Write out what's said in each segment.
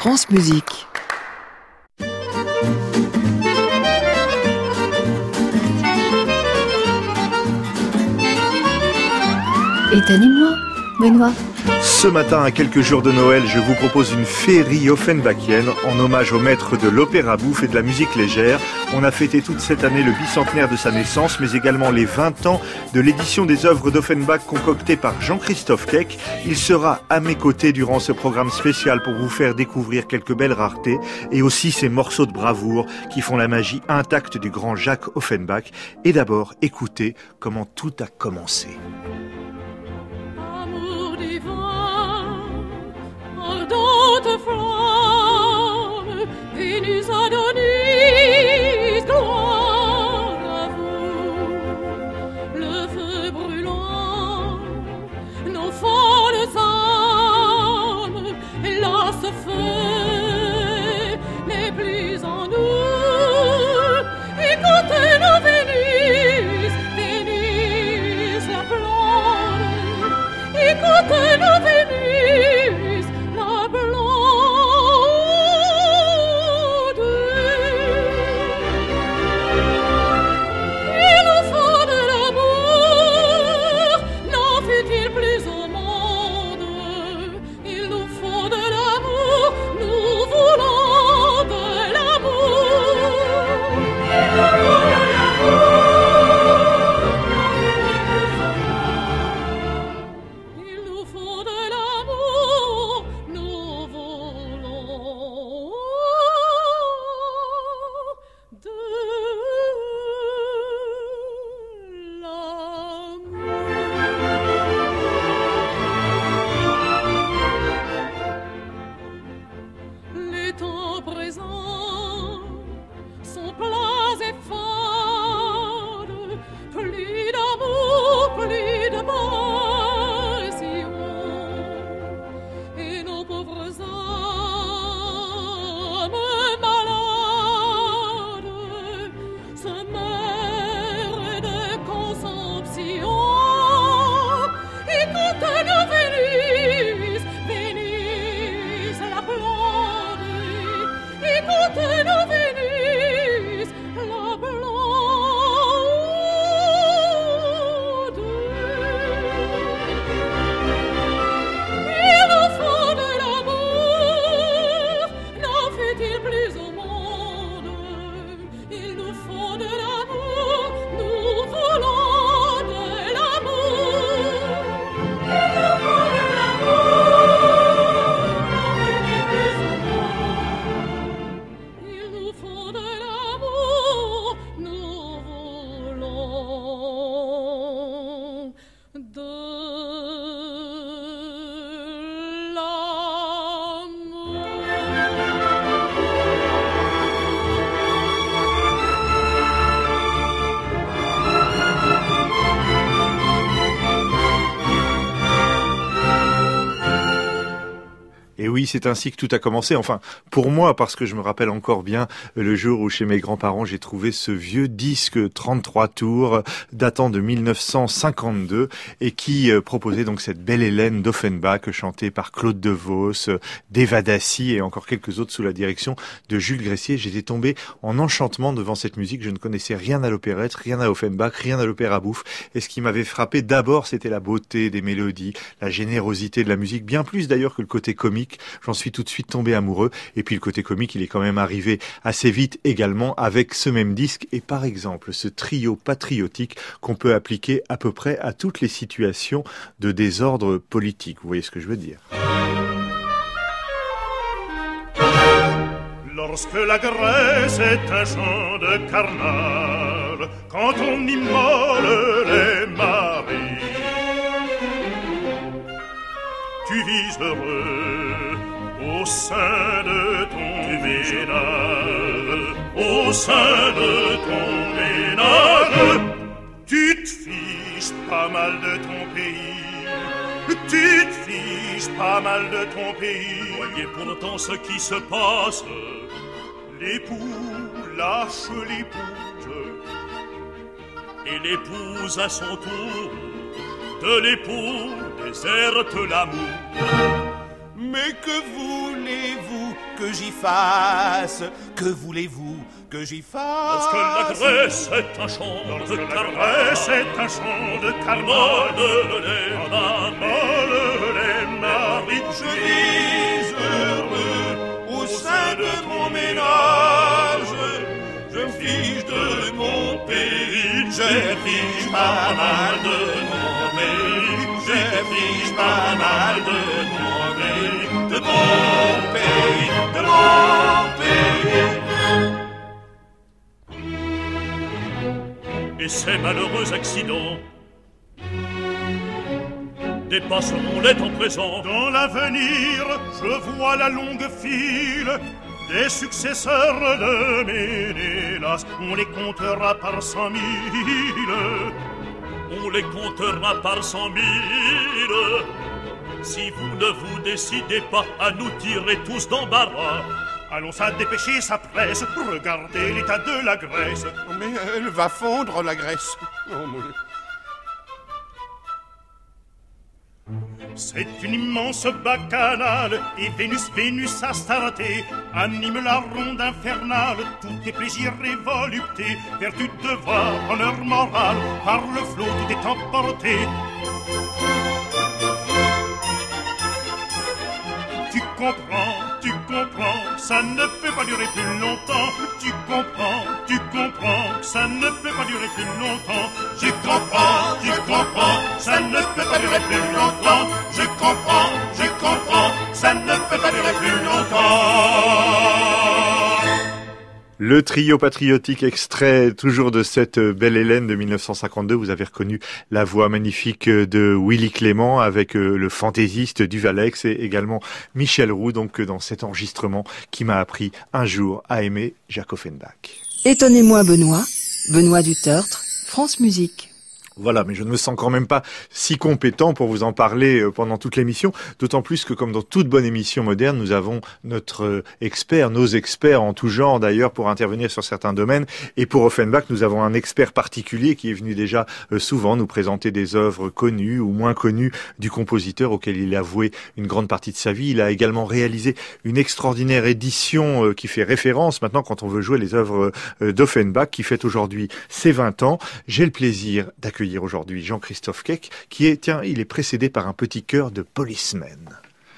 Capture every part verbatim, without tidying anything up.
France Musique. Étonnez-moi, Benoît. Ce matin, à quelques jours de Noël, je vous propose une féerie offenbachienne en hommage au maître de l'opéra bouffe et de la musique légère. On a fêté toute cette année le bicentenaire de sa naissance, mais également les vingt ans de l'édition des œuvres d'Offenbach concoctées par Jean-Christophe Keck. Il sera à mes côtés durant ce programme spécial pour vous faire découvrir quelques belles raretés et aussi ces morceaux de bravoure qui font la magie intacte du grand Jacques Offenbach. Et d'abord, écoutez comment tout a commencé. Ardente flamme, Vénus Adonis, gloire à vous. Le feu brûlant, nos folles âmes, hélas ce feu n'est plus en nous. Écoutez nos Vénus, Vénus la blonde, écoutez nos Vénus. Oui, c'est ainsi que tout a commencé. Enfin, pour moi, parce que je me rappelle encore bien le jour où chez mes grands-parents, j'ai trouvé ce vieux disque trente-trois tours datant de mille neuf cent cinquante-deux et qui euh, proposait donc cette belle Hélène d'Offenbach chantée par Claude Devos, euh, Deva Dassi et encore quelques autres sous la direction de Jules Gressier. J'étais tombé en enchantement devant cette musique. Je ne connaissais rien à l'opérette, rien à Offenbach, rien à l'opéra bouffe. Et ce qui m'avait frappé d'abord, c'était la beauté des mélodies, la générosité de la musique, bien plus d'ailleurs que le côté comique. J'en suis tout de suite tombé amoureux. Et puis le côté comique, il est quand même arrivé assez vite également avec ce même disque. Et par exemple, ce trio patriotique qu'on peut appliquer à peu près à toutes les situations de désordre politique. Vous voyez ce que je veux dire? Lorsque la Grèce est un champ de carnal, quand on immole les maris, tu vis heureux au sein de ton ménage, au sein de ton ménage, tu te fiches pas mal de ton pays, tu te fiches pas mal de ton pays. Voyez pourtant ce qui se passe, l'époux lâche l'épouse, et l'épouse à son tour de l'époux déserte l'amour. Mais que voulez-vous que j'y fasse? Que voulez-vous que j'y fasse? Lorsque la Grèce est un champ de carnage, c'est un champ de carnage, les maris, les maris, je vis heureux au sein de mon ménage. Je me fiche de mon pays, je fiche pas mal de mon pays, je fiche pas mal de mon pays, de mon pays, de mon pays. Et ces malheureux accidents dépasseront les temps présents. Dans l'avenir, je vois la longue file des successeurs de Ménélas. On les comptera par cent mille. On les comptera par cent mille. Si vous ne vous décidez pas à nous tirer tous d'embarras, allons à dépêcher sa presse. Regardez l'état de la Grèce. Mais elle va fondre, la Grèce. Oh, mon... C'est une immense bacchanale, et Vénus, Vénus Astarté anime la ronde infernale. Tous tes plaisirs et voluptés, vertu, devoir, honneur moral, par le flot tout est emporté. Tu comprends, tu comprends, ça ne peut pas durer plus longtemps. Tu comprends, tu comprends, ça ne peut pas durer plus longtemps. Je comprends, tu comprends, ça ne peut pas durer plus longtemps. Je comprends, je comprends, ça ne peut pas durer plus longtemps. Le trio patriotique extrait toujours de cette Belle Hélène de mille neuf cent cinquante-deux. Vous avez reconnu la voix magnifique de Willy Clément avec le fantaisiste Duvalex et également Michel Roux, donc dans cet enregistrement qui m'a appris un jour à aimer Jacques Offenbach. Étonnez-moi Benoît, Benoît Dutertre, France Musique. Voilà, mais je ne me sens quand même pas si compétent pour vous en parler pendant toute l'émission, d'autant plus que comme dans toute bonne émission moderne, nous avons notre expert, nos experts en tout genre d'ailleurs pour intervenir sur certains domaines. Et pour Offenbach, nous avons un expert particulier qui est venu déjà souvent nous présenter des œuvres connues ou moins connues du compositeur auquel il a voué une grande partie de sa vie. Il a également réalisé une extraordinaire édition qui fait référence maintenant quand on veut jouer les œuvres d'Offenbach qui fête aujourd'hui ses vingt ans. J'ai le plaisir d'accueillir aujourd'hui Jean-Christophe Keck, qui est, tiens, il est précédé par un petit chœur de policemen.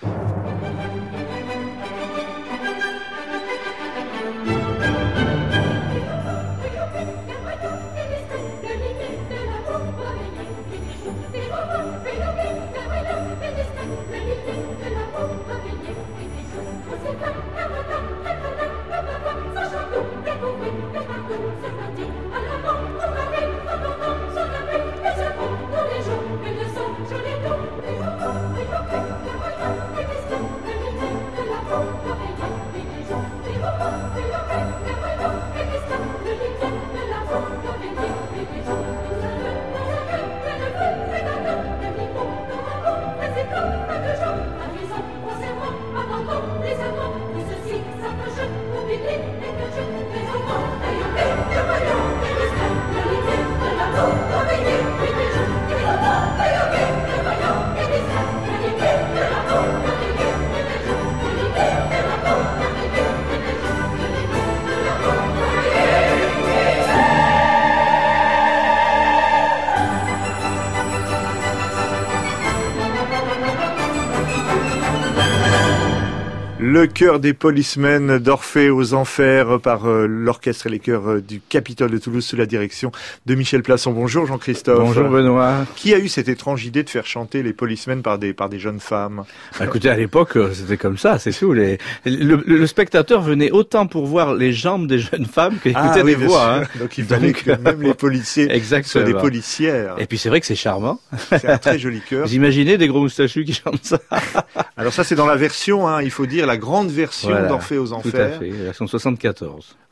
Le chœur des policemen d'Orphée aux Enfers par euh, l'orchestre et les chœurs euh, du Capitole de Toulouse sous la direction de Michel Plasson. Bonjour Jean-Christophe. Bonjour Benoît. Qui a eu cette étrange idée de faire chanter les policemen par des par des jeunes femmes? Bah, écoutez, à l'époque, c'était comme ça, c'est tout. Les, le, le spectateur venait autant pour voir les jambes des jeunes femmes qu'écouter ah, oui, des voix. Hein. Donc il fallait Donc, que même les policiers soient des policières. Et puis c'est vrai que c'est charmant. C'est un très joli chœur. Vous imaginez des gros moustachus qui chantent ça? Alors ça c'est dans la version, hein, il faut dire, la grande version voilà, d'Orphée aux Enfers. Tout à fait, la version soixante-quatorze.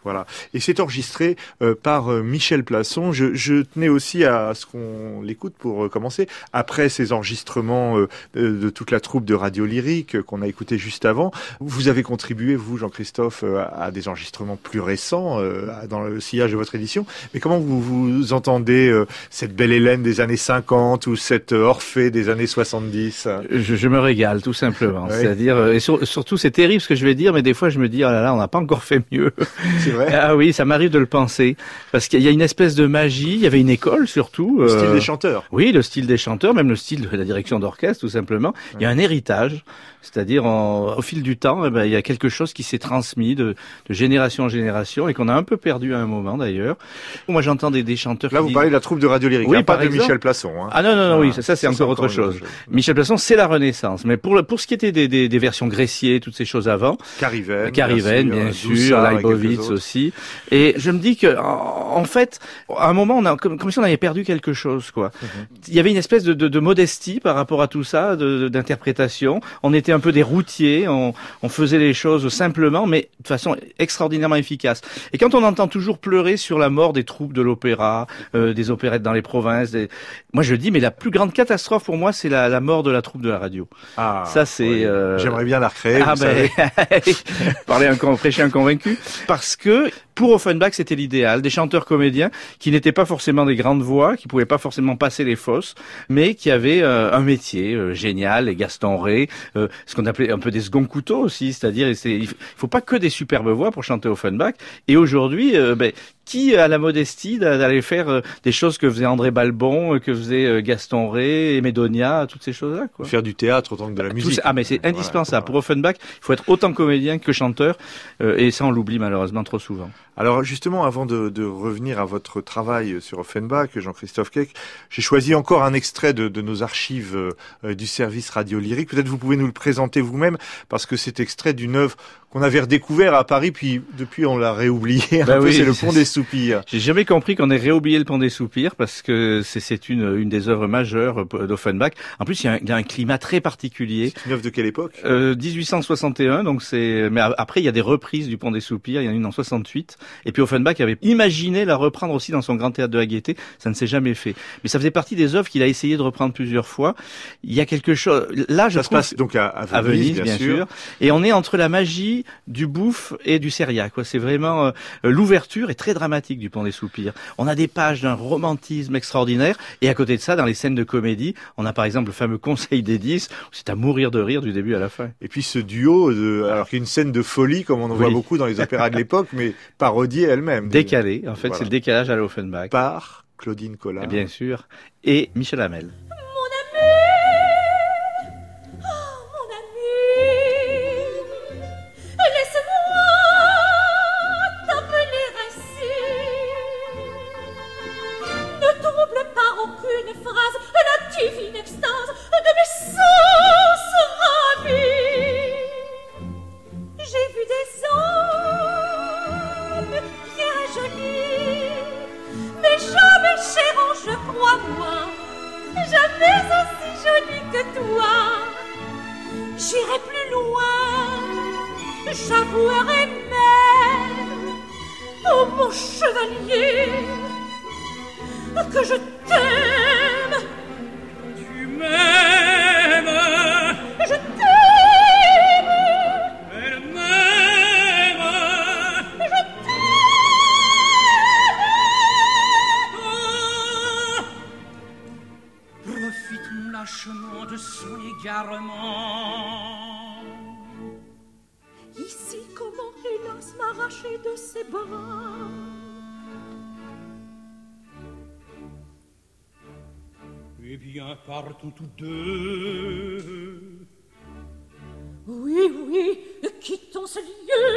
Voilà. Et c'est enregistré euh, par euh, Michel Plasson. Je, je tenais aussi à, à ce qu'on l'écoute pour euh, commencer. Après ces enregistrements euh, de, de toute la troupe de Radio Lyrique euh, qu'on a écouté juste avant, vous avez contribué, vous, Jean-Christophe, euh, à, à des enregistrements plus récents euh, dans le sillage de votre édition. Mais comment vous, vous entendez euh, cette belle Hélène des années cinquante ou cette Orphée des années soixante-dix? je, je me régale, tout simplement. Oui. C'est-à-dire, et sur, surtout, c'est terrible ce que je vais dire, mais des fois, je me dis, oh là là, on n'a pas encore fait mieux. C'est vrai. Ah oui, ça m'arrive de le penser. Parce qu'il y a une espèce de magie, il y avait une école surtout. Le euh... style des chanteurs. Oui, le style des chanteurs, même le style de la direction d'orchestre, tout simplement. Il y a un héritage, c'est-à-dire en, au fil du temps, eh ben, il y a quelque chose qui s'est transmis de, de génération en génération et qu'on a un peu perdu à un moment d'ailleurs. Moi, j'entends des, des chanteurs Là, qui vous disent... parlez de la troupe de Radio Lyrique, Oui, hein, pas par de exemple. Michel Plasson. Hein. Ah non, non, non, Ah, oui, ça, ça c'est encore autre chose. Michel Plasson, c'est la Renaissance. Mais pour le, pour ce qui était des, des, des versions Gressier, toutes ces choses avant, Cariven, Cariven, bien sûr, Leibovitz aussi. Et je me dis que, en, en fait, à un moment, on a, comme, comme si on avait perdu quelque chose, quoi. Mm-hmm. Il y avait une espèce de, de, de modestie par rapport à tout ça, de, de, d'interprétation. On était un peu des routiers, on, on faisait les choses simplement, mais de façon extraordinairement efficace. Et quand on entend toujours pleurer sur la mort des troupes de l'opéra, euh, des opérettes dans les provinces, des... moi je dis, mais la plus grande catastrophe pour moi, c'est la, la mort de la troupe de la radio. Ah, ça c'est. Oui. Euh... J'aimerais bien la recréer. Ah vous ben, savez. parler un prêcher un convaincu, parce que pour Offenbach c'était l'idéal, des chanteurs comédiens qui n'étaient pas forcément des grandes voix, qui pouvaient pas forcément passer les fosses, mais qui avaient euh, un métier euh, génial, les Gaston Ré, euh, ce qu'on appelait un peu des second couteaux aussi, c'est-à-dire il faut pas que des superbes voix pour chanter Offenbach. Et aujourd'hui, euh, ben, qui a la modestie d'aller faire euh, des choses que faisait André Balbon, que faisait euh, Gaston Ré, Médonia, toutes ces choses-là, quoi. Faire du théâtre autant que de la musique. Tout, ah mais c'est indispensable. Voilà, pour Offenbach, il faut être autant comédien que chanteur, euh, et ça on l'oublie malheureusement trop souvent. Alors justement, avant de, de revenir à votre travail sur Offenbach, Jean-Christophe Keck, j'ai choisi encore un extrait de, de nos archives euh, du service Radio Lyrique. Peut-être vous pouvez nous le présenter vous-même, parce que c'est extrait d'une œuvre qu'on avait redécouvert à Paris, puis depuis on l'a réoublié un bah peu, oui, c'est le Pont des Soupirs. J'ai jamais compris qu'on ait réoublié le Pont des Soupirs, parce que c'est, c'est une, une des œuvres majeures d'Offenbach. En plus, il y, a un, il y a un climat très particulier. C'est une œuvre de quelle époque? euh, dix-huit cent soixante et un, donc c'est. Mais après, il y a des reprises du Pont des Soupirs. Il y en a une en soixante-huit. Et puis Offenbach avait imaginé la reprendre aussi dans son Grand Théâtre de la Gaîté. Ça ne s'est jamais fait. Mais ça faisait partie des œuvres qu'il a essayé de reprendre plusieurs fois. Il y a quelque chose. Là, je ça trouve... se passe donc à, à Venise, à Venise bien, bien sûr. sûr. Et on est entre la magie du bouffe et du Seria, quoi. C'est vraiment euh, l'ouverture est très dramatique du Pont des Soupirs. On a des pages d'un romantisme extraordinaire, et à côté de ça, dans les scènes de comédie, on a par exemple le fameux Conseil des dix, où c'est à mourir de rire du début à la fin. Et puis ce duo, de, alors qu'il y a une scène de folie, comme on en Oui. voit beaucoup dans les opéras de l'époque, mais parodiée elle-même. Décalé, en fait, Voilà. c'est le décalage à l'Offenbach. Par Claudine Collat. Et bien sûr, et Michel Hamel. Divine extase de mes sens ravis. J'ai vu des hommes bien jolis, mais jamais cher ange, crois-moi, jamais aussi joli que toi. J'irai plus loin, j'avouerai même, oh mon chevalier, que je t'aime. Même, je t'aime, elle m'aime, je t'aime. Profitons lâchement de son égarement. Ici, comment hélas m'arracher de ses bras? Eh bien, partons tous deux. Oui, oui, quittons ce lieu.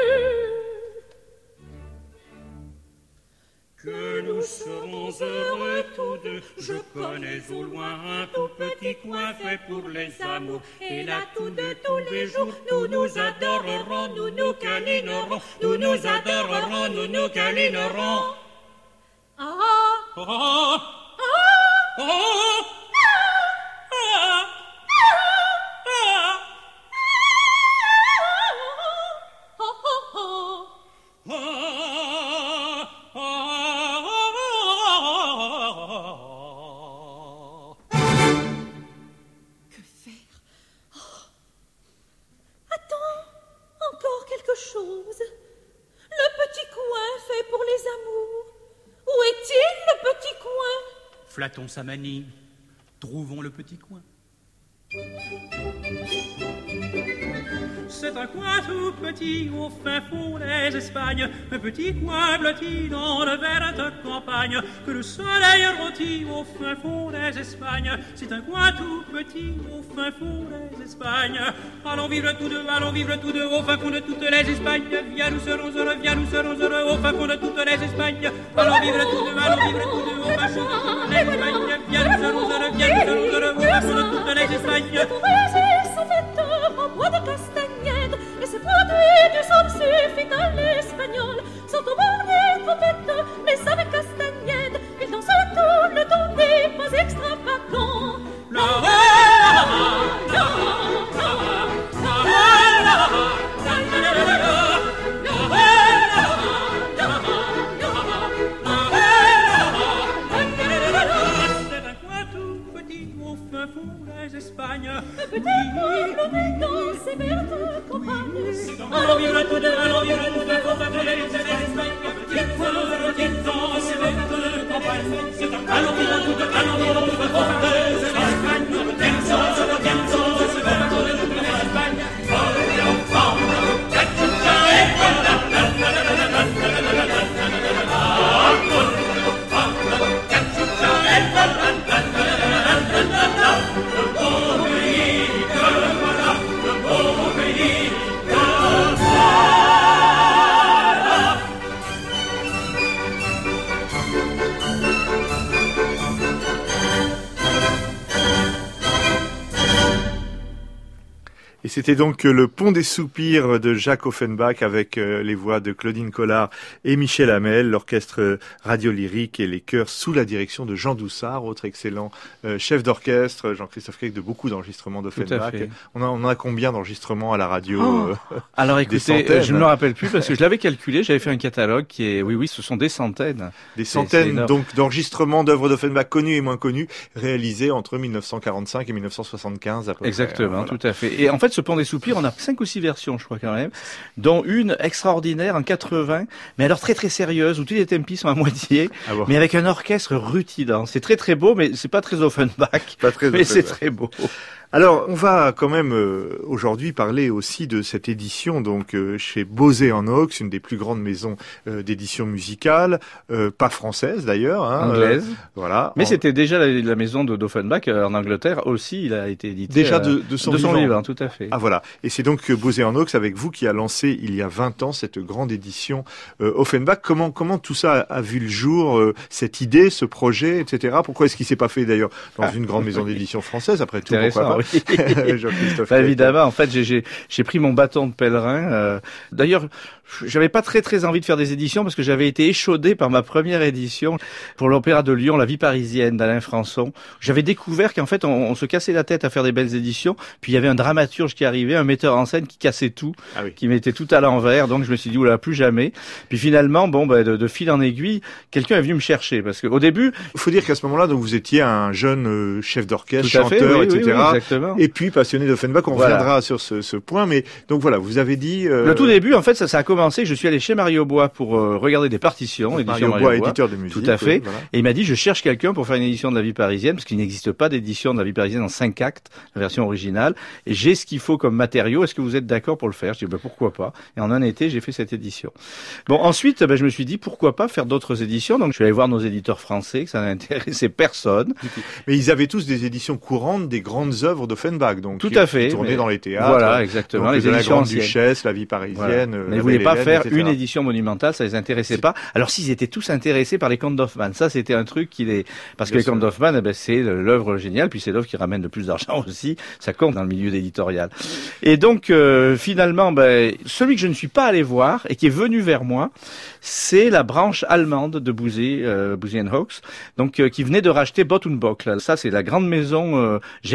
Que nous serons heureux tous deux. Je connais au loin un tout petit coin fait pour les amours. Et là, tous deux, tous les jours, nous nous adorerons, nous nous câlinerons. Nous nous adorerons, nous nous câlinerons. Ah, Oh, oh, oh, oh. oh, oh, oh. chose. Le petit coin fait pour les amours. Où est-il, le petit coin? Flattons sa manie, trouvons le petit coin. C'est un coin tout petit au fin fond des Espagnes, un petit coin blotti dans le verte campagne, que le soleil rôtit au fin fond des Espagnes. C'est un coin tout petit au fin fond des Espagnes. Allons vivre tous deux, allons vivre tous deux au fin fond de toutes les Espagnes. Viens, nous serons heureux, viens, nous serons heureux au fin fond de toutes les Espagnes. Allons vivre tous deux, allons vivre tous deux au fin fond de toutes les Espagnes. Viens, nous serons heureux, viens, nous serons heureux au fin fond de toutes les Espagnes. Sont faites en bois de castagnette, et ces produits du sol suffit à l'espagnol. Sont au bord des trompettes, mais avec castagnette, ils dansent tout le temps des pas extravagants. La la la la Espagne. Petit peuple dans ces vertes campagnes. Allons vivre tous deux, allons vivre tous deux, au fin fond des Espagnes. Petit peuple dans ces vertes campagnes. Allons vivre tous deux, allons vivre tous deux, au fin fond des Espagnes. Petit peuple dans ces vertes campagnes. Et c'était donc le Pont des Soupirs de Jacques Offenbach avec les voix de Claudine Collard et Michel Hamel, l'orchestre radio-lyrique et les chœurs sous la direction de Jean Doussard, autre excellent chef d'orchestre, Jean-Christophe Keck, de beaucoup d'enregistrements d'Offenbach. On a, on a combien d'enregistrements à la radio? Oh euh, Alors écoutez, je ne me rappelle plus parce que je l'avais calculé, j'avais fait un catalogue qui est, oui, oui, ce sont des centaines. Des centaines c'est donc d'enregistrements d'œuvres d'Offenbach connues et moins connues, réalisés entre mille neuf cent quarante-cinq et mille neuf cent soixante-quinze à peu Exactement, près. Voilà. Tout à fait. Et en fait, ce Pont des Soupirs, on a cinq ou six versions, je crois quand même, dont une extraordinaire en quatre-vingts, mais alors très très sérieuse, où tous les tempi sont à moitié, ah bon. mais avec un orchestre rutilant. C'est très très beau, mais c'est pas très Offenbach, pas très mais Offenbach. C'est très beau. Alors, on va quand même euh, aujourd'hui parler aussi de cette édition donc euh, chez Bosé en Ox, une des plus grandes maisons euh, d'édition musicale, euh, pas française d'ailleurs, hein, anglaise. Euh, voilà. Mais en... c'était déjà la, la maison de d'Offenbach euh, en Angleterre aussi. Il a été édité déjà de, de son, de son vivant. livre, tout à fait. Ah voilà. Et c'est donc Bosé en Ox avec vous qui a lancé il y a vingt ans cette grande édition euh, Offenbach. Comment comment tout ça a, a vu le jour, euh, cette idée, ce projet, et cetera. Pourquoi est-ce qu'il s'est pas fait d'ailleurs dans ah, une grande maison oui. d'édition française après tout? Pourquoi pas oui. Bah, évidemment, en fait, j'ai, j'ai, j'ai pris mon bâton de pèlerin. Euh, d'ailleurs, j'avais pas très très envie de faire des éditions parce que j'avais été échaudé par ma première édition pour l'Opéra de Lyon, La vie parisienne d'Alain Françon. J'avais découvert qu'en fait, on, on se cassait la tête à faire des belles éditions. Puis il y avait un dramaturge qui arrivait, un metteur en scène qui cassait tout, ah oui. qui mettait tout à l'envers. Donc je me suis dit, oula, plus jamais. Puis finalement, bon, bah, de, de fil en aiguille, quelqu'un est venu me chercher parce que au début, il faut dire qu'à ce moment-là, donc vous étiez un jeune euh, chef d'orchestre, chanteur, fait, oui, et cetera. Oui, oui, et puis passionné d'Offenbach. On voilà. reviendra sur ce, ce point, mais donc voilà, vous avez dit. Euh... Le tout début, en fait, ça, ça a commencé. Je suis allé chez Mario Bois pour euh, regarder des partitions. Mario, Mario Bois, Bois, éditeur de musique. Tout à fait. Oui, voilà. Et il m'a dit, je cherche quelqu'un pour faire une édition de La vie parisienne, parce qu'il n'existe pas d'édition de La vie parisienne en cinq actes, la version originale. Et j'ai ce qu'il faut comme matériau. Est-ce que vous êtes d'accord pour le faire? Je dis, ben, pourquoi pas. Et en un été, j'ai fait cette édition. Bon, ensuite, ben, je me suis dit, pourquoi pas faire d'autres éditions. Donc, je suis allé voir nos éditeurs français, que ça n'intéressait personne. Mais ils avaient tous des éditions courantes des grandes œuvres d'Offenbach. Donc, tout à fait. Qui tournaient mais... dans les théâtres. Voilà, exactement. Donc, les éditions la anciennes. Duchesse, La vie parisienne. Voilà. Mais ils voulaient pas faire et cetera une édition monumentale, ça les intéressait pas. Alors s'ils étaient tous intéressés par les contes d'Hoffmann, ça c'était un truc qui les, parce que Bien les sûr. contes d'Hoffmann, eh ben, c'est l'œuvre géniale, puis c'est l'œuvre qui ramène le plus d'argent aussi. Ça compte dans le milieu éditorial. Et donc euh, finalement, ben, celui que je ne suis pas allé voir et qui est venu vers moi, c'est la branche allemande de Bouzé, euh, Bouzé and Hawkes, donc euh, qui venait de racheter Bott und Bock. Là. Ça c'est la grande maison euh, germanique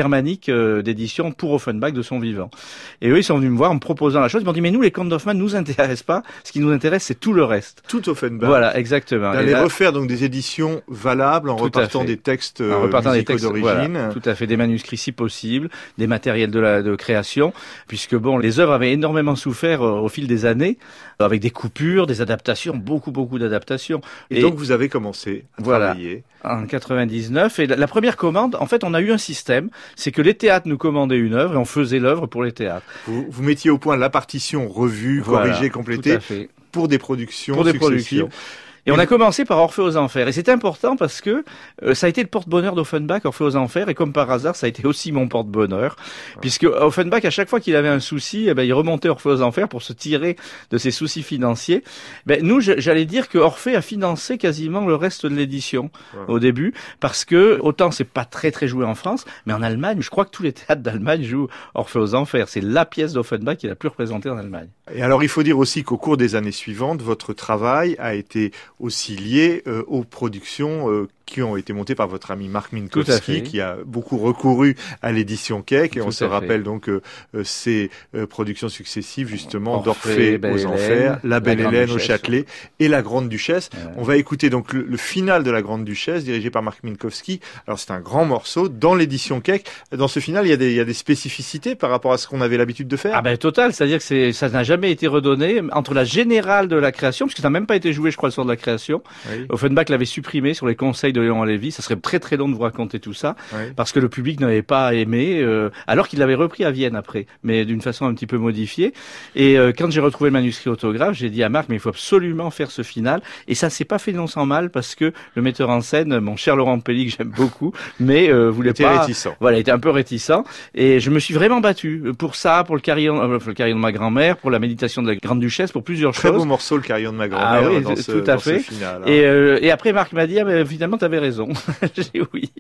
euh, d'édition pour Offenbach de son vivant. Et eux, ils sont venus me voir en me proposant la chose. Ils m'ont dit, mais nous, les contes d'Hoffmann nous intéressent pas. Ce qui nous intéresse, c'est tout le reste. Tout Offenbach. Voilà, exactement. D'aller là, refaire donc des éditions valables en repartant des textes, en repartant des textes d'origine. Voilà, tout à fait, des manuscrits si possible, des matériels de la de création, puisque bon, les œuvres avaient énormément souffert euh, au fil des années, euh, avec des coupures, des adaptations, beaucoup beaucoup d'adaptations. Et, et donc vous avez commencé à voilà, travailler en quatre-vingt-dix-neuf. Et la, la première commande, en fait, on a eu un système, c'est que les théâtres nous commandaient une œuvre et on faisait l'œuvre pour les théâtres. Vous, vous mettiez au point la partition revue, voilà, corrigée, complétée, pour des productions pour des successives. Productions. Et on a commencé par Orphée aux Enfers. Et c'est important parce que euh, ça a été le porte-bonheur d'Offenbach, Orphée aux Enfers. Et comme par hasard, ça a été aussi mon porte-bonheur. Ouais. Puisque Offenbach, à chaque fois qu'il avait un souci, eh ben, il remontait Orphée aux Enfers pour se tirer de ses soucis financiers. Ben, nous, j'allais dire que Orphée a financé quasiment le reste de l'édition ouais. au début. Parce que, autant c'est pas très très joué en France, mais en Allemagne, je crois que tous les théâtres d'Allemagne jouent Orphée aux Enfers. C'est la pièce d'Offenbach qui est la plus représentée en Allemagne. Et alors, il faut dire aussi qu'au cours des années suivantes, votre travail a été aussi lié euh, aux productions euh, qui ont été montées par votre ami Marc Minkowski, qui a beaucoup recouru à l'édition Keck. Et Tout on se rappelle fait. donc euh, ces euh, productions successives, justement, d'Orphée aux Hélène, Enfers, La Belle Hélène au Châtelet et La Grande Duchesse. Ouais. On va écouter donc le, le final de La Grande Duchesse, dirigé par Marc Minkowski. Alors, c'est un grand morceau dans l'édition Keck. Dans ce final, il y a des, il y a des spécificités par rapport à ce qu'on avait l'habitude de faire. Ah ben, total. C'est-à-dire que c'est, ça n'a jamais été redonné entre la générale de la création, puisque ça n'a même pas été joué, je crois, le soir de la création. Oui. Offenbach l'avait supprimé sur les conseils de Léon Lévy. Ça serait très très long de vous raconter tout ça, oui. parce que le public n'avait pas aimé, euh, alors qu'il l'avait repris à Vienne après, mais d'une façon un petit peu modifiée. Et euh, quand j'ai retrouvé le manuscrit autographe, j'ai dit à Marc, mais il faut absolument faire ce final. Et ça s'est pas fait non sans mal, parce que le metteur en scène, mon cher Laurent Pelli, que j'aime beaucoup, mais euh, voulait était pas. Réticent. Voilà, il était un peu réticent. Et je me suis vraiment battu pour ça, pour le carillon, euh, le carillon de ma grand-mère, pour la méditation de la Grande Duchesse, pour plusieurs Très choses. beau morceau, le carillon de ma grand-mère. Ah oui, dans ce, tout à dans fait. Ce final, hein. Et, euh, et après, Marc m'a dit, ah, ben, finalement, t'avais raison. J'ai dit oui.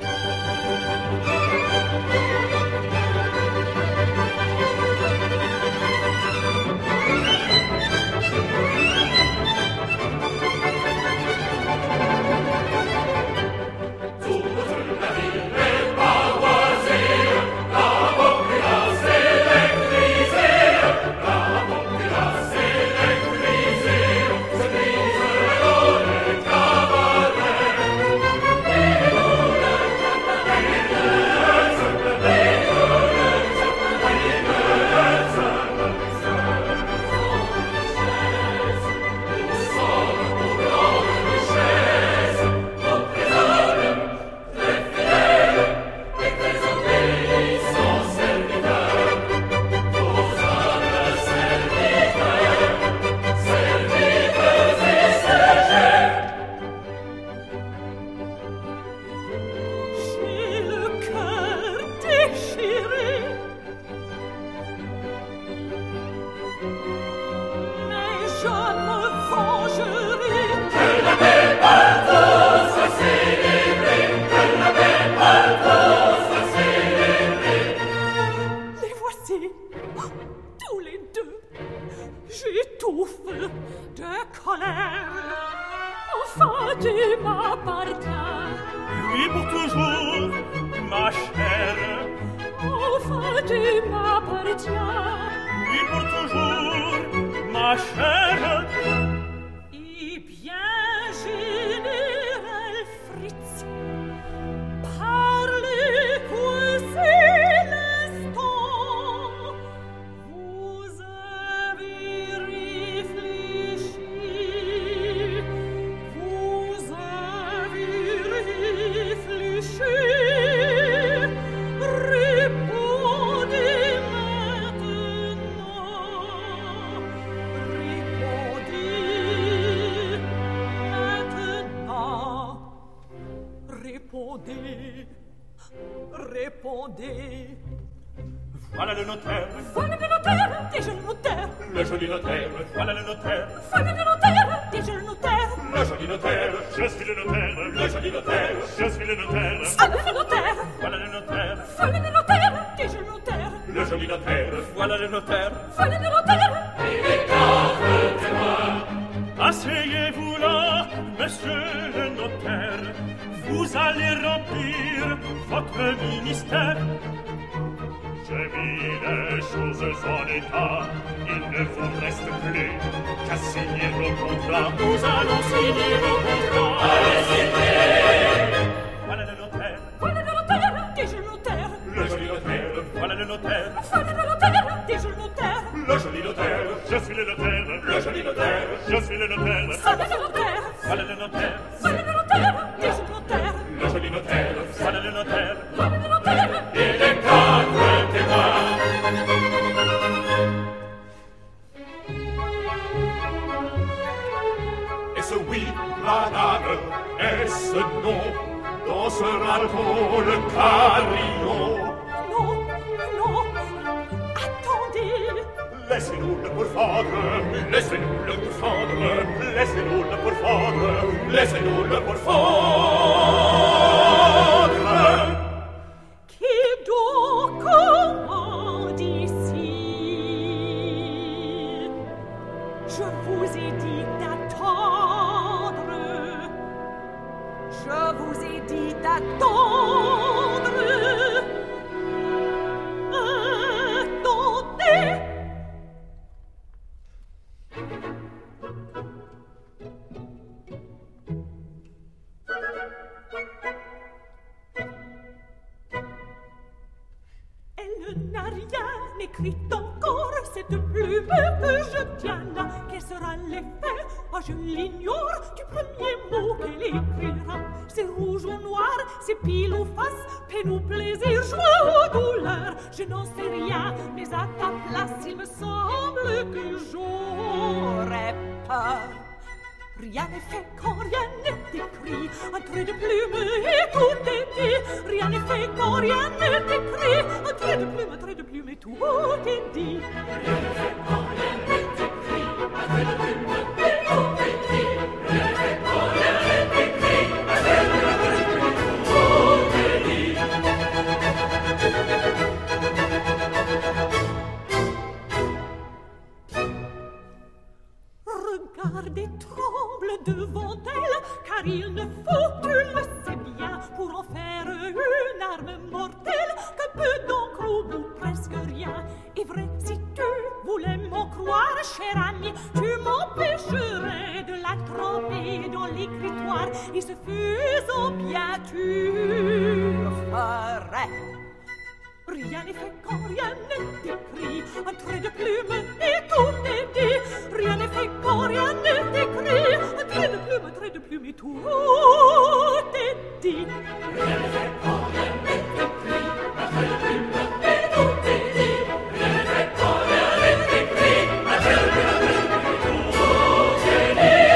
Voilà le notaire. Voilà le notaire, déjà le notaire. Le joli notaire. Voilà le notaire. Voilà le notaire, déjà le notaire. Le joli notaire. Je suis le notaire. Le joli notaire. Je suis le notaire. Voilà le notaire. Voilà le notaire. Voilà le notaire, déjà le notaire. Le joli notaire. Voilà le notaire. Voilà le notaire. Et les quatre témoins. Asseyez-vous là, monsieur le notaire. Vous allez remplir votre ministère. mis les choses en état, il ne vous reste plus qu'à signer le contrat. Nous allons signer le contrat. Allez, signer. Voilà le notaire. Voilà le notaire, dis-je le notaire. Le joli notaire. Voilà le notaire. Voilà le notaire, dis-je le notaire. Le joli notaire. Je suis le notaire. Le joli notaire. Je suis le notaire. Voilà le notaire. Voilà le notaire. Voilà le notaire, dis-je le notaire. Le joli notaire. Voilà le notaire. Voilà le notaire. Et les quatre témoins. Est-ce oui, madame? Est-ce non? Dansera-t-on le carillon? Non, non, attendez. Laissez-nous le pourfendre, laissez-nous le pourfendre, laissez-nous le pourfendre, laissez-nous le pourfendre. Qui donc commande ici? Je vous ai dit d'attendre. Je vous ai dit d'attendre. Attendez. Elle n'a rien écrit encore, cette plume que je tiens là. Quel sera l'effet? Ah, je l'ignore, du premier mot qu'elle écrira. C'est rouge ou noir, c'est pile ou face, peine ou plaisir, joie ou douleur. Je n'en sais rien, mais à ta place, il me semble que j'aurais peur. Rien n'est fait quand rien n'est écrit, un trait de plume et tout est dit. Rien n'est fait quand rien n'est écrit, un trait de plume, un trait de plume et tout est dit. Rien n'est fait quand rien n'est écrit, un trait de plume et tout est dit. Rien n'est fait quand rien n'est écrit, un trait de plume et tout est dit. Regarde et tremble devant elle, car il ne faut, tu le sais bien, pour en faire une arme mortelle, qu'un peu d'encre ou presque rien. Et vrai, si tu voulais m'en croire, cher ami, tu m'empêcherais de la tremper dans l'écritoire, et ce faisant bien tu ferais. Rien n'est fait quand rien n'est écrit, un trait de plume et tout est dit. Rien n'est fait quand rien n'est écrit, un trait de plume, un trait de plume et tout est dit. Rien n'est fait quand rien n'est écrit, un trait de plume et tout est dit. Rien n'est fait quand rien n'est écrit, un trait de plume, un trait de plume et tout est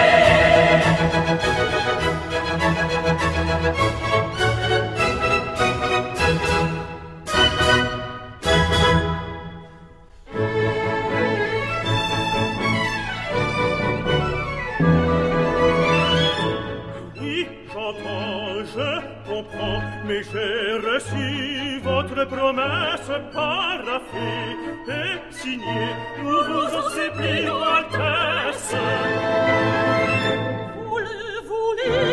mais j'ai reçu votre promesse paraphée et signée. Nous vous en supplions, Altesse. Vous le voulez,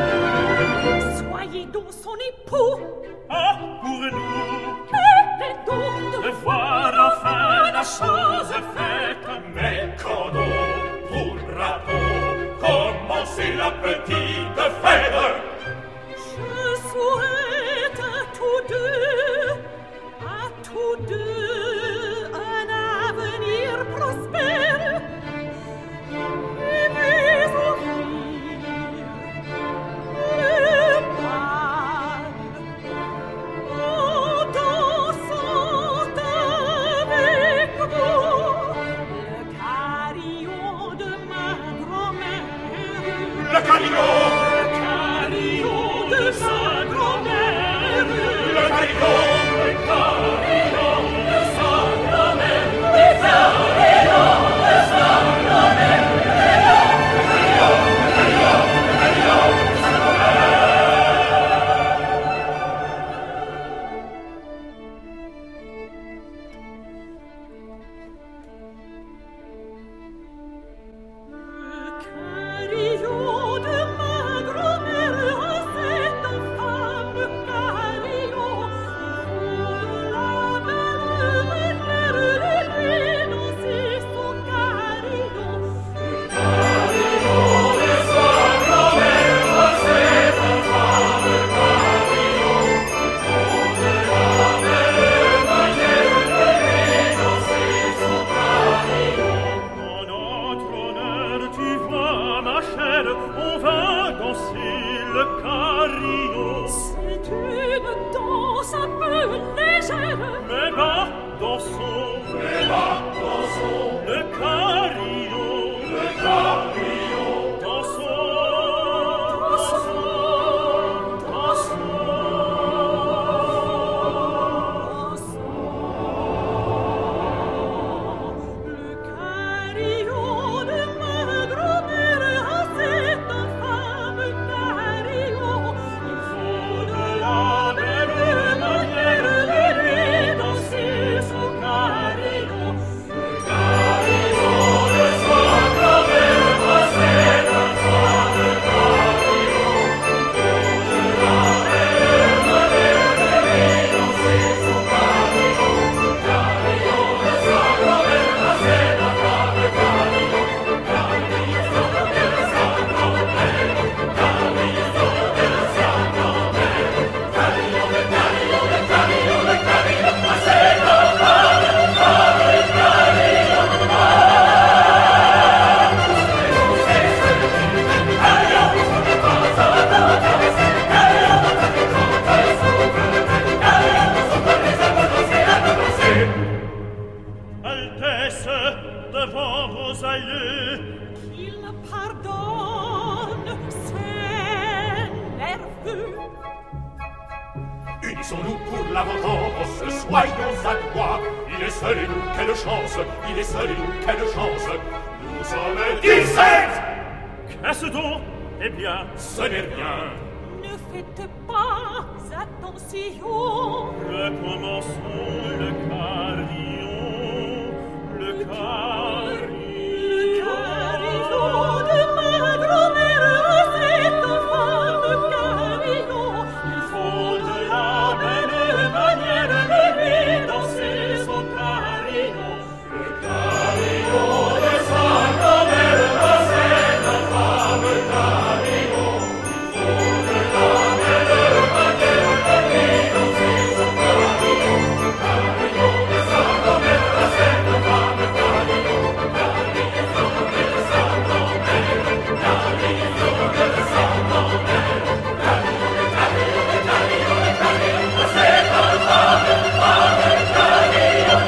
soyez donc son époux. Ah, pour nous, et donc de voir enfin la chose faite. Mais quand on pourra-t-on commencer la petite fête? Je souhaite à tous deux, à tous deux, un avenir prospère et vais offrir le bal en dansant avec vous le carillon de ma grand-mère. Le carillon! Le carillon carillon. C'est une danse un peu légère. Mais bas, dansons, mais bas, dansons. Le carillon, le carillon. Dansons, dansons, dansons. Le carillon de ma grand-mère a cet infâme carillon. Il faut de la belle manière de lui danser son carillon. Le carillon de sa grand-mère a cet infâme carillon. Il faut de la belle manière de lui danser son carillon. Le carillon de sa grand-mère a cet infâme carillon. Carillon de sa grand-mère, carillon de sa grand-mère, carillon de carillon de carillon de carillon a cet infâme Altesse, devant vos aïeux, qu'il pardonne, c'est nerveux. Unissons-nous pour la vengeance, soyons adroits. Il est seul et nous, quelle chance. Il est seul et nous, quelle chance. Nous sommes dix-sept. qu'est-ce donc? Eh bien, Ce n'est rien. Ne faites pas attention. recommençons le carillon, le carillon. Le carillon de ma grand-mère a cet infâme carillon. Il faut de la belle manière de lui danser son carillon. Le carillon de sa grand-mère a cet infâme carillon. Il faut de la belle manière de lui danser son carillon. Le carillon de sa grand-mère a cet infâme carillon. Carillon de sa grand-mère, carillon de sa grand-mère, carillon de carillon de carillon de carillon a cet infâme carillon.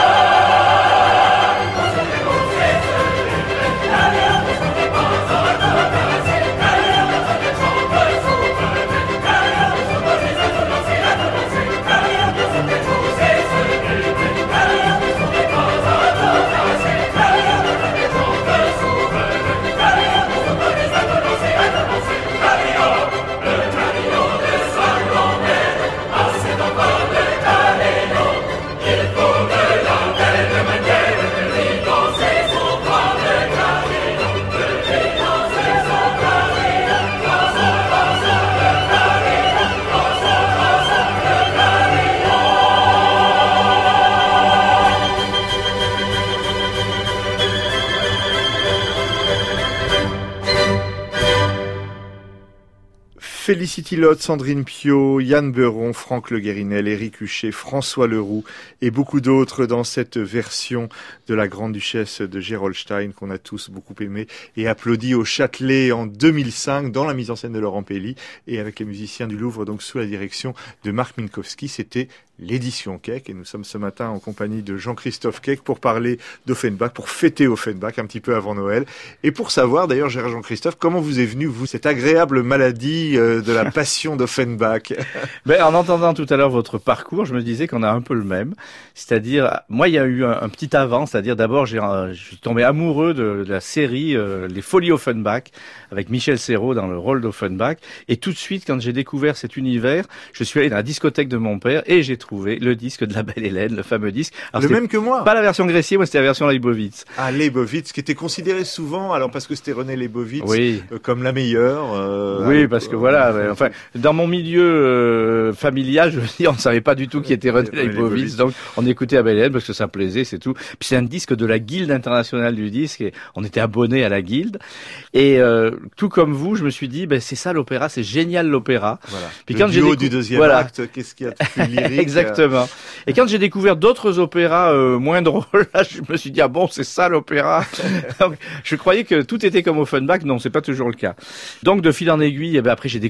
Félicity Lotte, Sandrine Piau, Yann Beuron, Franck Le Guérinel, Éric Huchet, François Leroux et beaucoup d'autres dans cette version de la Grande Duchesse de Gerolstein qu'on a tous beaucoup aimé et applaudi au Châtelet en deux mille cinq dans la mise en scène de Laurent Pelli et avec les musiciens du Louvre, donc sous la direction de Marc Minkowski. C'était l'édition Keck et nous sommes ce matin en compagnie de Jean-Christophe Keck pour parler d'Offenbach, pour fêter Offenbach un petit peu avant Noël et pour savoir d'ailleurs, cher Jean-Christophe, comment vous est venue vous cette agréable maladie euh, de la passion d'Offenbach. Ben, en entendant tout à l'heure votre parcours, je me disais qu'on a un peu le même. C'est-à-dire, moi, il y a eu un, un petit avant, c'est-à-dire d'abord, j'ai, euh, je suis tombé amoureux de, de la série euh, Les Folies Offenbach, avec Michel Serrault dans le rôle d'Offenbach. Et tout de suite, quand j'ai découvert cet univers, je suis allé dans la discothèque de mon père et j'ai trouvé le disque de la Belle Hélène, le fameux disque. Alors, le même que moi. Pas la version Gressier, moi, c'était la version Leibovitz. Ah, Leibovitz, qui était considéré souvent, alors parce que c'était René Leibovitz, oui. euh, comme la meilleure. Euh, oui, parce que voilà, euh, enfin, dans mon milieu euh, familial, je veux dire, on ne savait pas du tout qui était René Leibovitz, donc on écoutait la Belle Hélène parce que ça plaisait, c'est tout. Puis c'est un disque de la Guilde internationale du disque, et on était abonné à la Guilde. Et euh, tout comme vous, je me suis dit, ben c'est ça l'opéra, c'est génial l'opéra. Voilà. Puis le quand duo j'ai décou... du deuxième voilà. acte, qu'est-ce qu'il y a de plus lyrique. Exactement. Et quand j'ai découvert d'autres opéras euh, moins drôles, là, je me suis dit, ah bon, c'est ça l'opéra. Donc, je croyais que tout était comme Offenbach. Non, c'est pas toujours le cas. Donc, de fil en aiguille, eh ben, après, j'ai découvert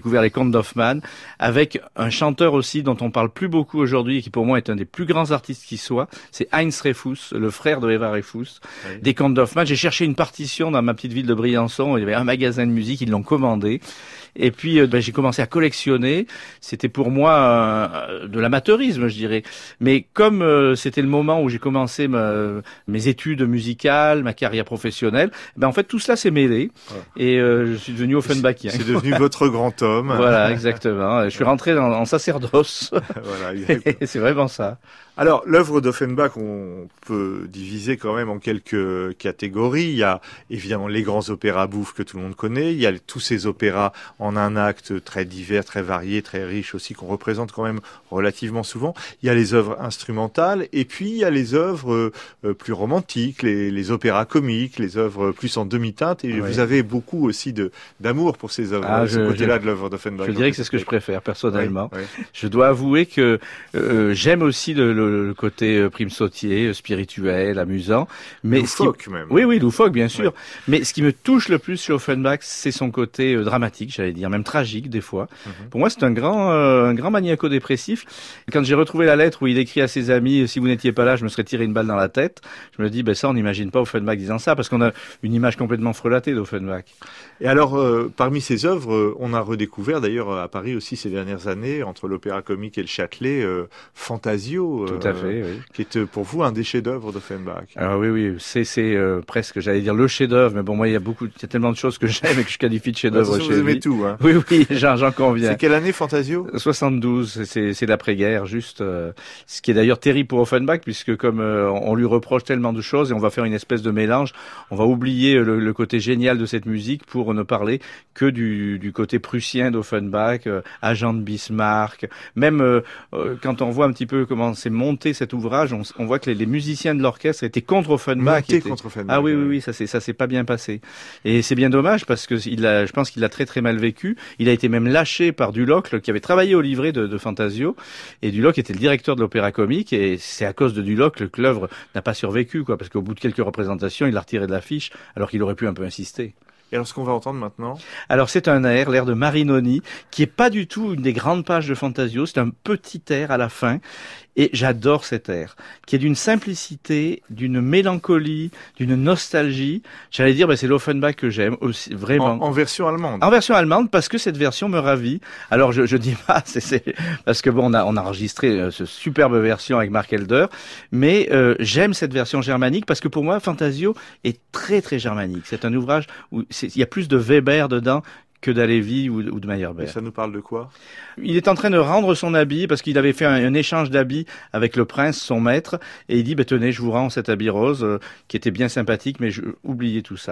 découvert les contes d'Hoffmann, avec un chanteur aussi dont on parle plus beaucoup aujourd'hui et qui pour moi est un des plus grands artistes qui soit, c'est Heinz Rehfuss, le frère de Eva Rehfuss, oui. des contes d'Hoffmann. J'ai cherché une partition dans ma petite ville de Briançon, il y avait un magasin de musique, ils l'ont commandé. Et puis euh, ben, j'ai commencé à collectionner. C'était pour moi euh, de l'amateurisme, je dirais. Mais comme euh, c'était le moment où j'ai commencé ma, mes études musicales, ma carrière professionnelle, ben en fait tout cela s'est mêlé. Ouais. Et euh, je suis devenu Offenbachien. C'est devenu votre grand homme. Voilà, exactement. Je suis rentré en, en sacerdoce. Voilà, et c'est vraiment ça. Alors, l'œuvre d'Offenbach, on peut diviser quand même en quelques catégories. Il y a évidemment les grands opéras bouffes que tout le monde connaît. Il y a tous ces opéras en un acte très divers, très variés, très riches aussi, qu'on représente quand même relativement souvent. Il y a les œuvres instrumentales et puis il y a les œuvres euh, plus romantiques, les, les opéras comiques, les œuvres plus en demi-teinte. Et oui. Vous avez beaucoup aussi de, d'amour pour ces œuvres, ah, ce je, côté-là je, de l'œuvre d'Offenbach. Je dirais que c'est ce que je préfère personnellement. Oui, oui. Je dois avouer que euh, j'aime aussi le, le le côté euh, prime sautier, spirituel, amusant. Mais loufoque qui... même. Oui, oui, loufoque, bien sûr. Ouais. Mais ce qui me touche le plus chez Offenbach, c'est son côté euh, dramatique, j'allais dire, même tragique des fois. Mm-hmm. Pour moi, c'est un grand, euh, un grand maniaco-dépressif. Quand j'ai retrouvé la lettre où il écrit à ses amis, si vous n'étiez pas là, je me serais tiré une balle dans la tête, je me dis, ben ça, on n'imagine pas Offenbach disant ça, parce qu'on a une image complètement frelatée d'Offenbach. Et alors, euh, parmi ses œuvres, on a redécouvert d'ailleurs à Paris aussi ces dernières années, entre l'opéra comique et le Châtelet, euh, Fantasio. Tout à fait. Oui. Qui est pour vous un des chefs-d'œuvre d'Offenbach. Alors oui, oui, c'est c'est euh, presque, j'allais dire le chef-d'œuvre, mais bon, moi il y a beaucoup, il y a tellement de choses que j'aime et que je qualifie de chef-d'œuvre chez lui. Vous aimez tout, hein. Oui, oui, j'en, j'en conviens. C'est quelle année Fantasio ? soixante-douze, c'est c'est l'après-guerre, juste. Euh, ce qui est d'ailleurs terrible pour Offenbach, puisque comme euh, on lui reproche tellement de choses et on va faire une espèce de mélange, on va oublier le, le côté génial de cette musique pour ne parler que du du côté prussien d'Offenbach, euh, agent de Bismarck. Même euh, euh, quand on voit un petit peu comment s'est monté cet ouvrage, on, on voit que les, les musiciens de l'orchestre étaient contre Offenbach. Monté étaient... contre Offenbach. Ah oui, oui, oui, ça c'est ça s'est pas bien passé. Et c'est bien dommage parce que il a, je pense qu'il l'a très très mal vécu. Il a été même lâché par Duloc, qui avait travaillé au livret de, de Fantasio, et Duloc était le directeur de l'opéra comique, et c'est à cause de Duloc que l'œuvre n'a pas survécu, quoi, parce qu'au bout de quelques représentations, il l'a retiré de l'affiche, alors qu'il aurait pu un peu insister. Et alors, ce qu'on va entendre maintenant ? Alors, c'est un air, l'air de Marinoni, qui est pas du tout une des grandes pages de Fantasio. C'est un petit air à la fin. Et j'adore cet air, qui est d'une simplicité, d'une mélancolie, d'une nostalgie. J'allais dire, ben, c'est l'Offenbach que j'aime aussi, vraiment. En, en version allemande. En version allemande, parce que cette version me ravit. Alors, je, je dis pas, c'est, c'est, parce que bon, on a, on a enregistré euh, ce superbe version avec Mark Elder, mais euh, j'aime cette version germanique parce que pour moi, Fantasio est très, très germanique. C'est un ouvrage où il y a plus de Weber dedans que d'Halévy ou, ou de Meyerbeer. Et ça nous parle de quoi ? Il est en train de rendre son habit parce qu'il avait fait un, un échange d'habits avec le prince, son maître, et il dit bah, « Tenez, je vous rends cet habit rose, euh, qui était bien sympathique, mais je, oubliez tout ça. »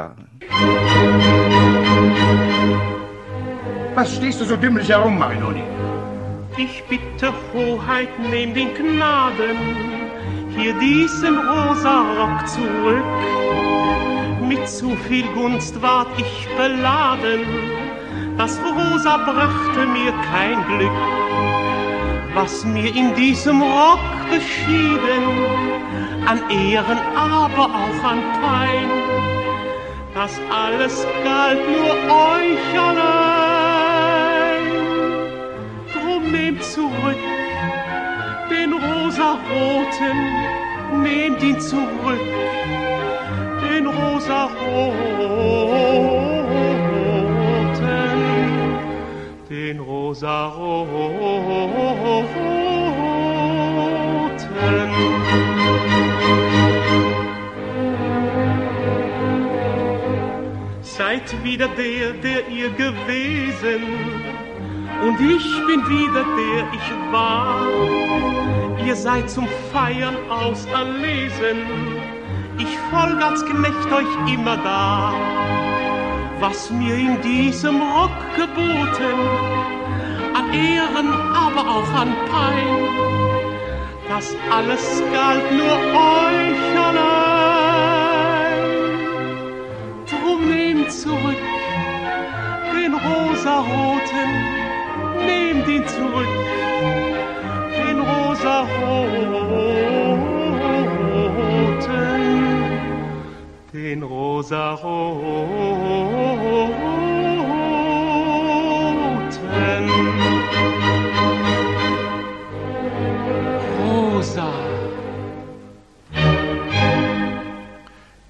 Was stehst du so dümmlich herum, Marinoni? Ich bitte Hoheit, nehm den Gnaden, hier diesen rosa Rock zurück. Mit zu viel Gunst ward ich beladen, das Rosa brachte mir kein Glück. Was mir in diesem Rock beschieden, an Ehren, aber auch an Pein, das alles galt nur euch allein. Drum nehmt zurück den rosaroten, nehmt ihn zurück, den rosaroten, den rosaroten. Seid wieder der, der ihr gewesen, und ich bin wieder der ich war. Ihr seid zum Feiern auserlesen, ich folg als Knecht euch immer da. Was mir in diesem Rock geboten, an Ehren, aber auch an Pein, das alles galt nur euch allein. Drum nehmt zurück den rosaroten, nehmt ihn zurück, den rosaroten, den rosaroten.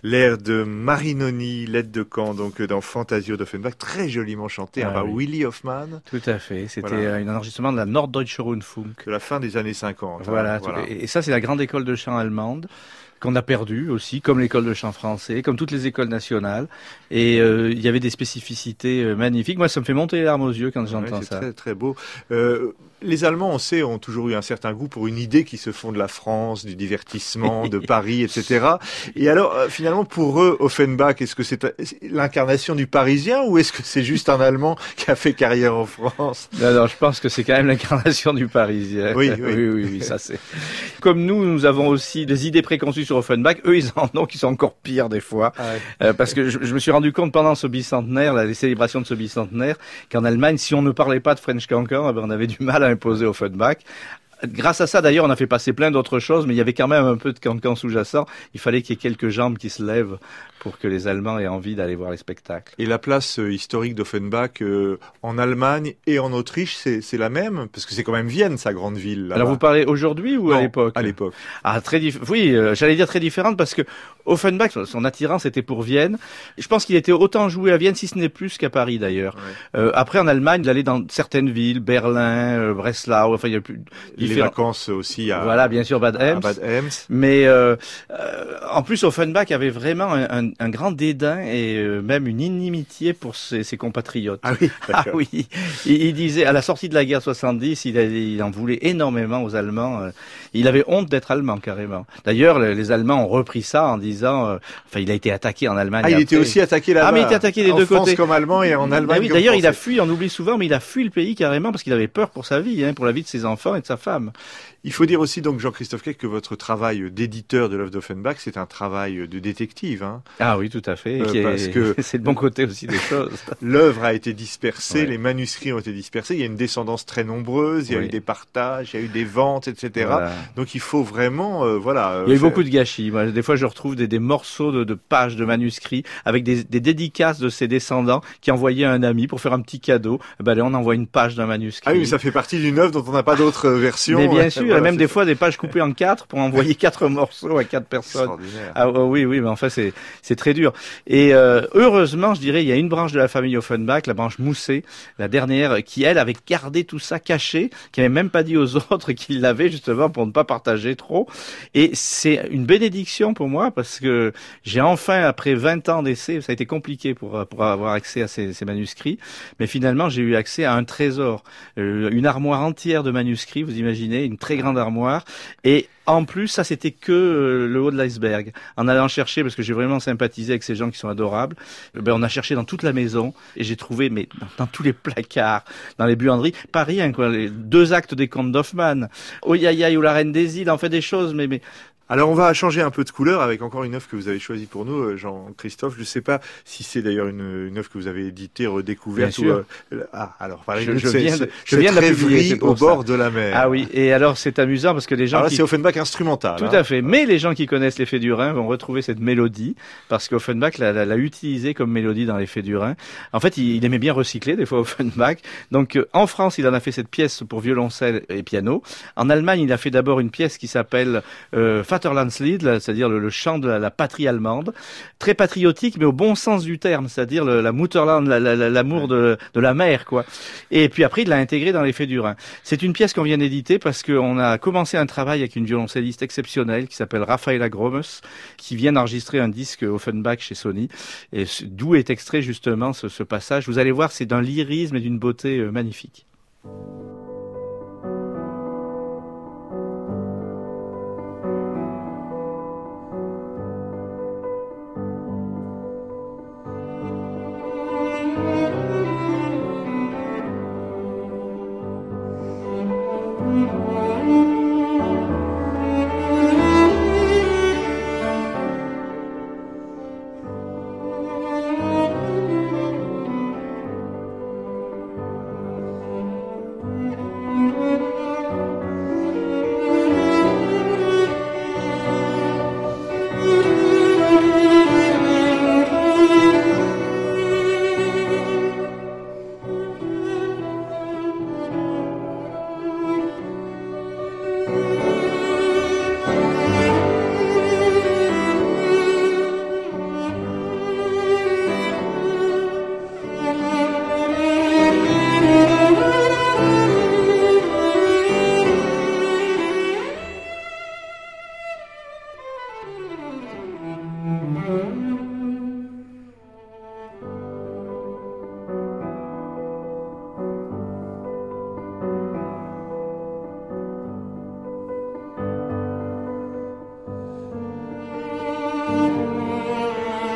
L'air de Marinoni, l'aide de camp, donc dans Fantasio d'Offenbach, très joliment chanté ah, par oui. Willy Hoffmann. Tout à fait, c'était voilà. un enregistrement de la Norddeutsche Rundfunk. De la fin des années cinquante. Voilà, hein, voilà. et ça c'est la grande école de chant allemande, qu'on a perdu aussi, comme l'école de chant français, comme toutes les écoles nationales. Et euh, il y avait des spécificités euh, magnifiques. Moi, ça me fait monter les larmes aux yeux quand j'entends ouais, ça. C'est très, très beau. Euh, les Allemands, on sait, ont toujours eu un certain goût pour une idée qui se font de la France, du divertissement, de Paris, et cetera. Et alors, euh, finalement, pour eux, Offenbach, est-ce que c'est l'incarnation du Parisien ou est-ce que c'est juste un Allemand qui a fait carrière en France? Non, non, je pense que c'est quand même l'incarnation du Parisien. Oui, oui, oui, oui, oui, ça c'est. Comme nous, nous avons aussi des idées préconçues sur Offenbach. Eux, ils en ont qui sont encore pires des fois. Ah ouais. euh, parce que je, je me suis rendu compte pendant ce bicentenaire, là, les célébrations de ce bicentenaire, qu'en Allemagne, si on ne parlait pas de French Cancan, eh ben, on avait du mal à imposer Offenbach. Grâce à ça, d'ailleurs, on a fait passer plein d'autres choses, mais il y avait quand même un peu de cancan sous-jacent. Il fallait qu'il y ait quelques jambes qui se lèvent pour que les Allemands aient envie d'aller voir les spectacles. Et la place euh, historique d'Offenbach euh, en Allemagne et en Autriche, c'est la même? Parce que c'est quand même Vienne, sa grande ville. Alors vous parlez aujourd'hui ou non, à l'époque? À l'époque. Ah, très dif... Oui, euh, j'allais dire très différente parce que Offenbach, son attirance était pour Vienne. Je pense qu'il était autant joué à Vienne, si ce n'est plus qu'à Paris d'ailleurs. Ouais. Euh, après, en Allemagne, il allait dans certaines villes, Berlin, euh, Breslau, enfin il y a plus... Les différents... vacances aussi à... Voilà, bien sûr, Bad Ems. Bad Ems. Mais euh, euh, en plus, Offenbach avait vraiment un, un, un grand dédain et euh, même une inimitié pour ses, ses compatriotes. Ah oui, ah oui. Il, il disait, à la sortie de la guerre soixante-dix, il, a, il en voulait énormément aux Allemands. Euh, il avait honte d'être allemand, carrément. D'ailleurs, les, les Allemands ont repris ça en disant... Euh, enfin, il a été attaqué en Allemagne. Ah, il après. était aussi attaqué là-bas. Ah, mais il était attaqué des en deux France côtés. Comme allemand et en Allemagne. Ah oui, d'ailleurs, il a fui, on oublie souvent, mais il a fui le pays carrément parce qu'il avait peur pour sa vie, hein, pour la vie de ses enfants et de sa femme. Il faut dire aussi, donc, Jean-Christophe Keck, que votre travail d'éditeur de l'œuvre d'Offenbach, c'est un travail de détective, hein. Ah oui, tout à fait. Euh, parce est... que c'est le bon côté aussi des choses. L'œuvre a été dispersée, ouais. les manuscrits ont été dispersés, il y a une descendance très nombreuse, il y a oui. eu des partages, il y a eu des ventes, et cetera. Voilà. Donc il faut vraiment, euh, voilà. Il y a eu faire... beaucoup de gâchis. Moi, des fois, je retrouve des, des morceaux de, de pages de manuscrits avec des, des dédicaces de ses descendants qui envoyaient à un ami pour faire un petit cadeau. Eh ben, allez, on envoie une page d'un manuscrit. Ah oui, mais ça fait partie d'une œuvre dont on n'a pas d'autres versions. Mais bien sûr, voilà, même des fois des pages coupées en quatre pour envoyer quatre morceaux à quatre personnes. Ah oh, oui, oui, mais enfin c'est c'est très dur. Et euh, heureusement, je dirais, il y a une branche de la famille Offenbach, la branche Mousset, la dernière, qui elle avait gardé tout ça caché, qui avait même pas dit aux autres qu'ils l'avaient justement pour ne pas partager trop. Et c'est une bénédiction pour moi parce que j'ai enfin, après vingt ans d'essai, ça a été compliqué pour pour avoir accès à ces, ces manuscrits, mais finalement j'ai eu accès à un trésor, euh, une armoire entière de manuscrits. Vous imaginez, une très grande armoire. Et en plus, ça c'était que euh, le haut de l'iceberg. En allant chercher, parce que j'ai vraiment sympathisé avec ces gens qui sont adorables, ben on a cherché dans toute la maison et j'ai trouvé, mais dans, dans tous les placards, dans les buanderies, pas rien quoi. Les deux actes des contes d'Hoffmann, Oyaïaï ou la Reine des Îles, en fait des choses, mais mais. Alors on va changer un peu de couleur avec encore une œuvre que vous avez choisie pour nous, Jean-Christophe. Je ne sais pas si c'est d'ailleurs une, une œuvre que vous avez éditée, redécouverte. Bien sûr. Ou, euh, ah, alors parlez je, de je cette, viens de, je cette viens de la rêverie publier, au bord ça. de la mer. Ah oui, et alors c'est amusant parce que les gens alors là, qui... c'est Offenbach instrumental. Tout hein. à fait, mais les gens qui connaissent l'effet du Rhin vont retrouver cette mélodie parce qu'Offenbach l'a, l'a, l'a utilisée comme mélodie dans l'effet du Rhin. En fait, il, il aimait bien recycler des fois Offenbach. Donc euh, en France, il en a fait cette pièce pour violoncelle et piano. En Allemagne, il a fait d'abord une pièce qui s'appelle euh, Vaterlandslied, c'est-à-dire le, le chant de la, la patrie allemande, très patriotique, mais au bon sens du terme, c'est-à-dire le, la Mutterland, la, la, l'amour de, de la mer, quoi. Et puis après, il l'a intégré dans l'effet du Rhin. C'est une pièce qu'on vient d'éditer parce qu'on a commencé un travail avec une violoncelliste exceptionnelle qui s'appelle Raffaella Gromes, qui vient d'enregistrer un disque Offenbach chez Sony, et d'où est extrait justement ce, ce passage. Vous allez voir, c'est d'un lyrisme et d'une beauté euh, magnifique.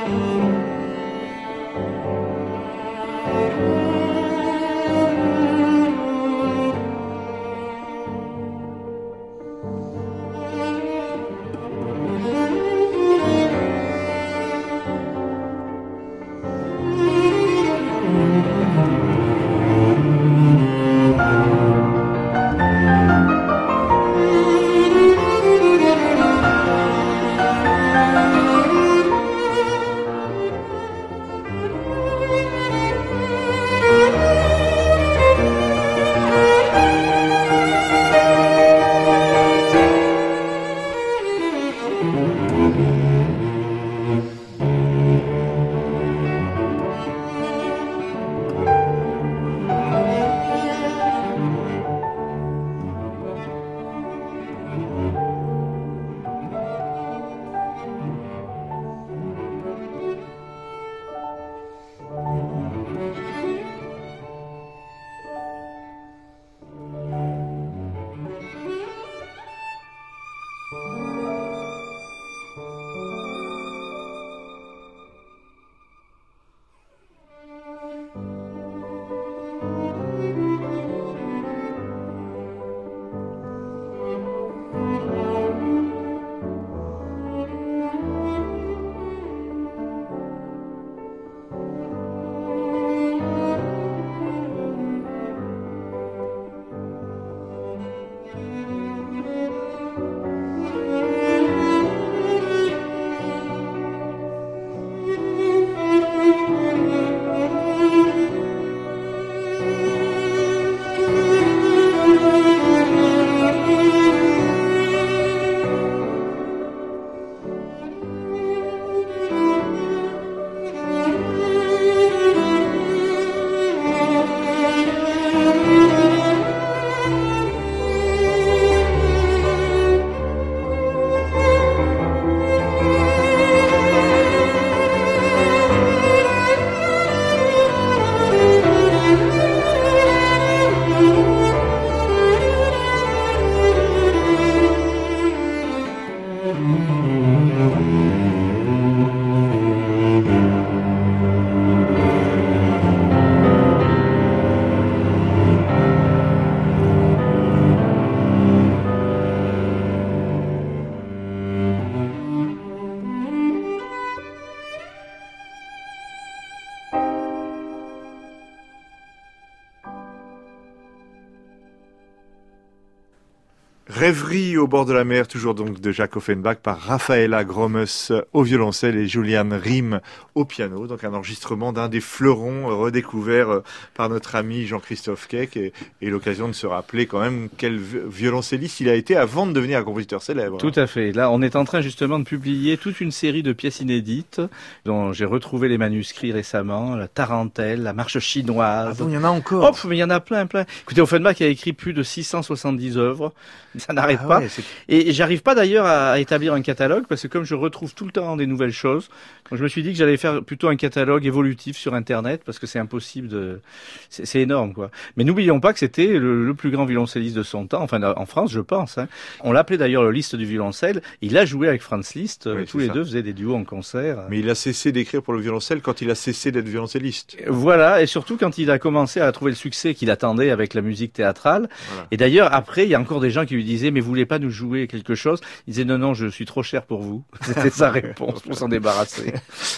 Rêverie au bord de la mer, toujours donc de Jacques Offenbach par Rafaela Grommes au violoncelle et Julian Riem au piano. Donc un enregistrement d'un des fleurons redécouverts par notre ami Jean-Christophe Keck et, et l'occasion de se rappeler quand même quel violoncelliste il a été avant de devenir un compositeur célèbre. Tout à fait. Là, on est en train justement de publier toute une série de pièces inédites dont j'ai retrouvé les manuscrits récemment, la Tarentelle, la Marche chinoise. Ah bon, il y en a encore. Hop, mais il y en a plein, plein. Écoutez, Offenbach a écrit plus de six cent soixante-dix œuvres. Ça n'arrête ah pas. Ouais, et j'arrive pas d'ailleurs à établir un catalogue parce que comme je retrouve tout le temps des nouvelles choses, je me suis dit que j'allais faire plutôt un catalogue évolutif sur Internet parce que c'est impossible de, c'est, c'est énorme quoi. Mais n'oublions pas que c'était le, le plus grand violoncelliste de son temps, enfin en France je pense. Hein. On l'appelait d'ailleurs le Liszt du violoncelle. Il a joué avec Franz Liszt. Oui, tous les ça. deux faisaient des duos en concert. Mais il a cessé d'écrire pour le violoncelle quand il a cessé d'être violoncelliste. Voilà, et surtout quand il a commencé à trouver le succès qu'il attendait avec la musique théâtrale. Voilà. Et d'ailleurs après il y a encore des gens qui lui disaient mais vous voulez pas nous jouer quelque chose? Il disait non non je suis trop cher pour vous. C'était sa réponse pour s'en débarrasser.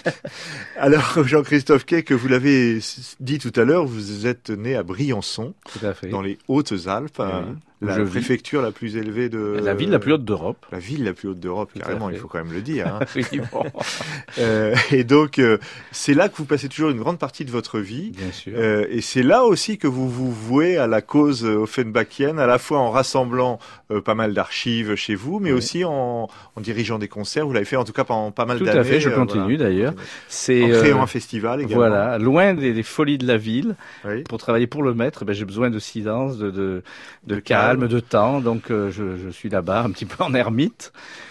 Alors Jean-Christophe Keck, vous l'avez dit tout à l'heure, vous êtes né à Briançon, tout à fait. Dans les Hautes-Alpes. Oui. La je préfecture vis. la plus élevée de... La ville la plus haute d'Europe. La ville la plus haute d'Europe, tout carrément, il faut quand même le dire. Hein. Oui, bon. euh, et donc, euh, c'est là que vous passez toujours une grande partie de votre vie. Bien sûr. Euh, et c'est là aussi que vous vous vouez à la cause offenbachienne, à la fois en rassemblant euh, pas mal d'archives chez vous, mais oui. aussi en, en dirigeant des concerts. Vous l'avez fait en tout cas pendant pas mal tout d'années. Tout à fait, je continue euh, voilà. d'ailleurs. C'est, en créant euh, un festival également. Voilà, loin des, des folies de la ville. Oui. Pour travailler pour le maître, ben, j'ai besoin de silence, de, de, de, de calme, calme, de temps. Donc euh, je, je suis là-bas un petit peu en ermite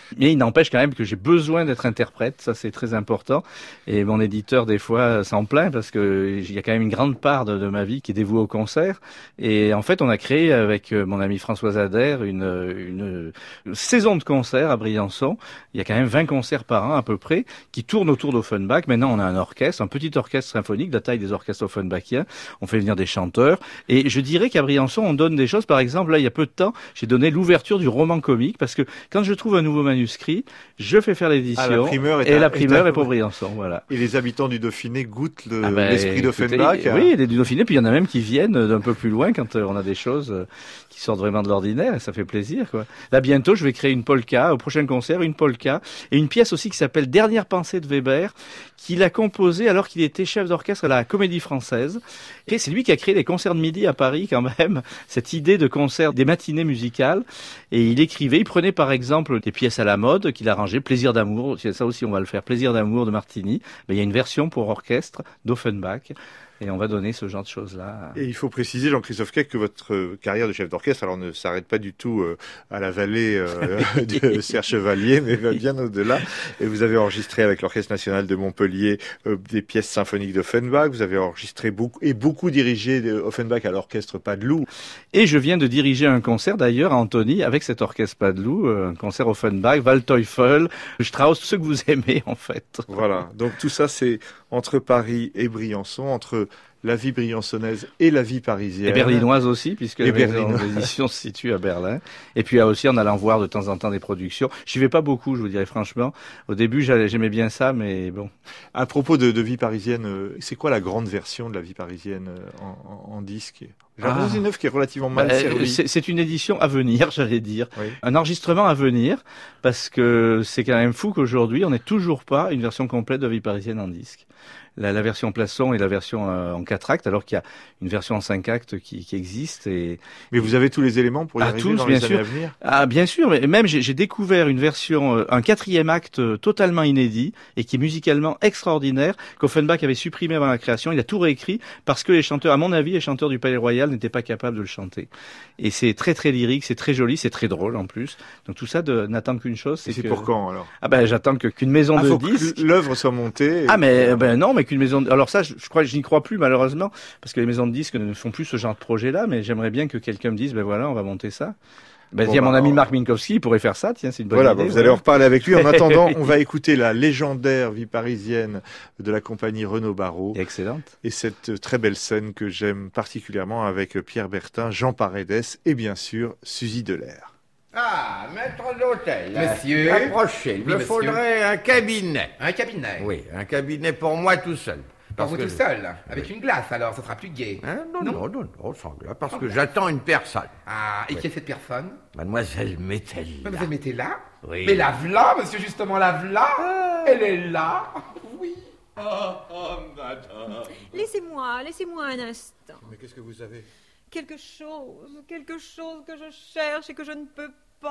Mais il n'empêche quand même que j'ai besoin d'être interprète, ça c'est très important. Et mon éditeur des fois s'en plaint parce que il y a quand même une grande part de, de ma vie qui est dévouée au concert. Et en fait, on a créé avec mon ami François Adair une, une, une saison de concerts à Briançon. Il y a quand même vingt concerts par an à peu près qui tournent autour d'Offenbach. Maintenant, on a un orchestre, un petit orchestre symphonique de la taille des orchestres offenbachiens. On fait venir des chanteurs. Et je dirais qu'à Briançon, on donne des choses. Par exemple, là, il y a peu de temps, j'ai donné l'ouverture du roman comique parce que quand je trouve un nouveau manuscrit, je fais faire l'édition. Ah, la primeur est et à, la primeur est, à... est pour Briançon, voilà. Et les habitants du Dauphiné goûtent le, ah ben, l'esprit d'Offenbach. À... Oui, les du Dauphiné. Puis il y en a même qui viennent d'un peu plus loin quand on a des choses qui sortent vraiment de l'ordinaire et ça fait plaisir, quoi. Là, bientôt, je vais créer une polka. Au prochain concert, une polka et une pièce aussi qui s'appelle Dernière pensée de Weber, qu'il a composée alors qu'il était chef d'orchestre à la Comédie Française. Et c'est lui qui a créé les concerts de midi à Paris, quand même. Cette idée de concert, des matinées musicales. Et il écrivait, il prenait par exemple des pièces à la mode qu'il arrangeait. Plaisir d'amour, ça aussi on va le faire. Plaisir d'amour de Martini. Mais il y a une version pour orchestre d'Offenbach. Et on va donner ce genre de choses-là. Et il faut préciser, Jean-Christophe Keck, que votre carrière de chef d'orchestre, alors ne s'arrête pas du tout euh, à la vallée euh, de Serre Chevalier, mais va bien au-delà. Et vous avez enregistré avec l'Orchestre National de Montpellier euh, des pièces symphoniques d'Offenbach. Vous avez enregistré beaucoup et beaucoup dirigé Offenbach à l'Orchestre Padeloup. Et je viens de diriger un concert d'ailleurs à Antony avec cet Orchestre Padeloup, un concert Offenbach, Waldteufel, Strauss, ceux que vous aimez en fait. Voilà. Donc tout ça, c'est entre Paris et Briançon, entre la vie briançonnaise et la vie parisienne. Et berlinoise aussi, puisque la maison d'édition se situe à Berlin. Et puis aussi en allant voir de temps en temps des productions. J'y vais pas beaucoup, je vous dirais franchement. Au début, j'aimais bien ça, mais bon. À propos de, de vie parisienne, c'est quoi la grande version de la vie parisienne en, en, en disque ? J'ai l'impression que c'est une œuvre qui est relativement mal bah, servie. C'est, c'est une édition à venir, j'allais dire. Oui. Un enregistrement à venir, parce que c'est quand même fou qu'aujourd'hui, on n'ait toujours pas une version complète de Vie parisienne en disque. La, la version Plasson et la version euh, en quatre actes, alors qu'il y a une version en cinq actes qui, qui existe. Et, mais vous avez tous les éléments pour y ah, arriver tous, dans bien les sûr. années à venir. Ah, bien sûr, mais même j'ai, j'ai découvert une version, euh, un quatrième acte euh, totalement inédit et qui est musicalement extraordinaire, qu'Offenbach avait supprimé avant la création. Il a tout réécrit parce que les chanteurs, à mon avis, les chanteurs du Palais Royal n'étaient pas capables de le chanter. Et c'est très très lyrique, c'est très joli, c'est très drôle en plus. Donc tout ça de, n'attend qu'une chose, c'est, et c'est que... pour quand alors? Ah ben j'attends que qu'une maison ah, de faut disques. Que l'œuvre soit montée. Et... Ah mais ben non, mais qu'une maison. De... Alors ça, je, je crois, je n'y crois plus malheureusement, parce que les maisons de disques ne font plus ce genre de projet-là. Mais j'aimerais bien que quelqu'un me dise, ben voilà, on va monter ça. Ben, bon, tiens, bah, mon ami Marc Minkowski, il pourrait faire ça, tiens, c'est une bonne voilà, idée. Bon, vous voilà. allez en reparler avec lui. En attendant, on va écouter la légendaire vie parisienne de la compagnie Renaud Barrault. Excellente. Et cette très belle scène que j'aime particulièrement avec Pierre Bertin, Jean Paredes et bien sûr Suzy Delair. Ah, maître d'hôtel. Monsieur. Approchez. Il me faudrait un cabinet. Un cabinet? Oui, un cabinet pour moi tout seul. Pour vous tout seul, avec oui. une glace alors, ça sera plus gai. Hein, non, non, non, non, non, sans glace, parce sans que glace. J'attends une personne. Ah, et oui. qui est cette personne? Mademoiselle Métella. Mademoiselle Métella? Oui. Mais la v'là, monsieur, justement, la v'là, ah. Elle est là. Oui. Oh, oh, madame. Laissez-moi, laissez-moi un instant. Mais qu'est-ce que vous avez? Quelque chose, quelque chose que je cherche et que je ne peux pas.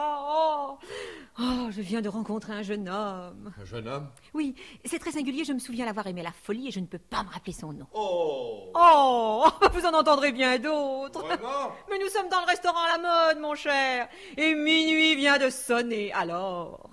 Oh, oh, je viens de rencontrer un jeune homme. Un jeune homme? Oui, c'est très singulier, je me souviens l'avoir aimé à la folie et je ne peux pas me rappeler son nom. Oh. Oh, vous en entendrez bien d'autres. Vraiment? Mais nous sommes dans le restaurant à la mode, mon cher. Et minuit vient de sonner, alors...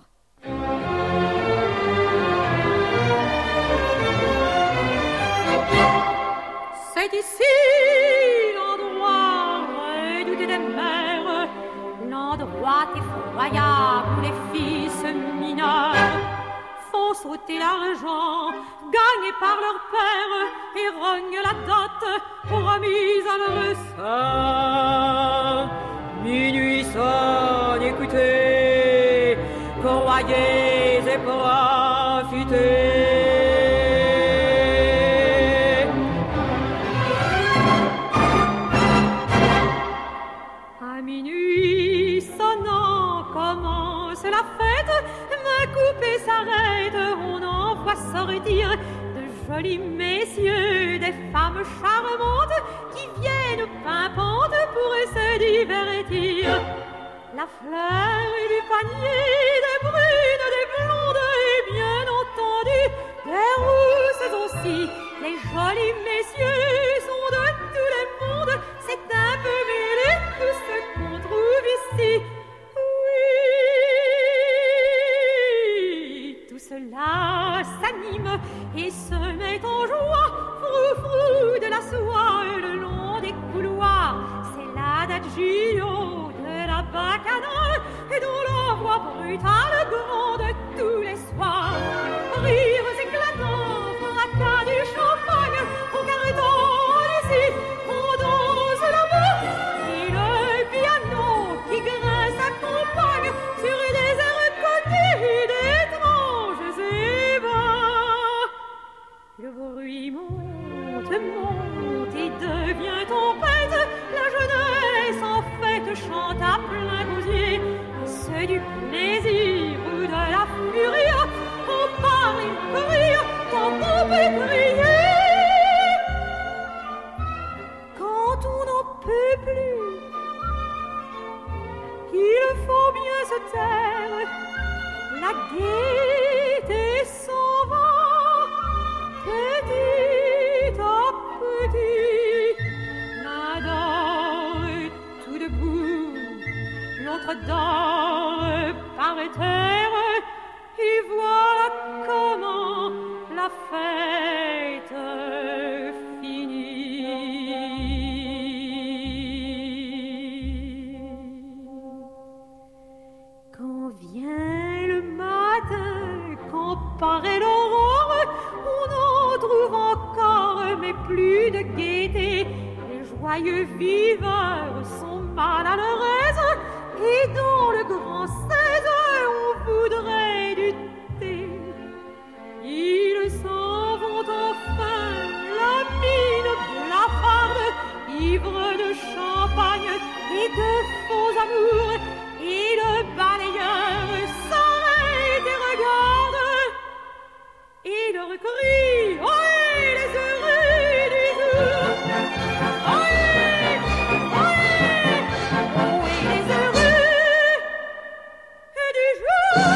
C'est ici l'endroit redouté des mers, l'endroit effroyable où les fils mineurs font sauter l'argent gagné par leur père et rognent la dot promise à leur sein. Minuit sonne, écoutez, croyez et profitez. Coupé s'arrête, on en voit sortir de jolis messieurs, des femmes charmantes qui viennent pimpantes pour se divertir. La fleur du panier, des brunes, des blondes et bien entendu des rousses aussi. Les jolis messieurs sont de tous les mondes, c'est un peu mêlé tout ce qu'on trouve ici. Oui. et se met en joie, frou frou de la soie le long des couloirs. C'est l'adagio de la bacchanale et dont la voix brutale gronde tous les soirs. Rires éclatants, fracas du champagne, au carton ici, on danse là-bas. Et le piano qui grince accompagne sur des airs connus d'étranges ébats. Le bruit monte, monte et devient tempête. La jeunesse en fête chante à plein gosier. C'est du plaisir ou de la furie. On parle et on rire tant on peut crier. Quand on n'en peut plus, il faut bien se taire. La gaieté s'en va, petit à petit. L'un dort tout debout, l'autre dort par terre. Et voilà comment la fête finit. Quand vient le matin, quand paraît l'aurore, on en trouve encore, mais plus de gaieté. Les joyeux viveurs sont mal à leur aise, et dans le grand seize, on voudrait du thé. Ils s'en vont enfin, la mine blafarde, ivre de champagne et de faux amours. Et le balayeur s'arrête et regarde, et leur crie: ohé, les heureux du jour! Ohé, ohé, ohé, les heureux du jour!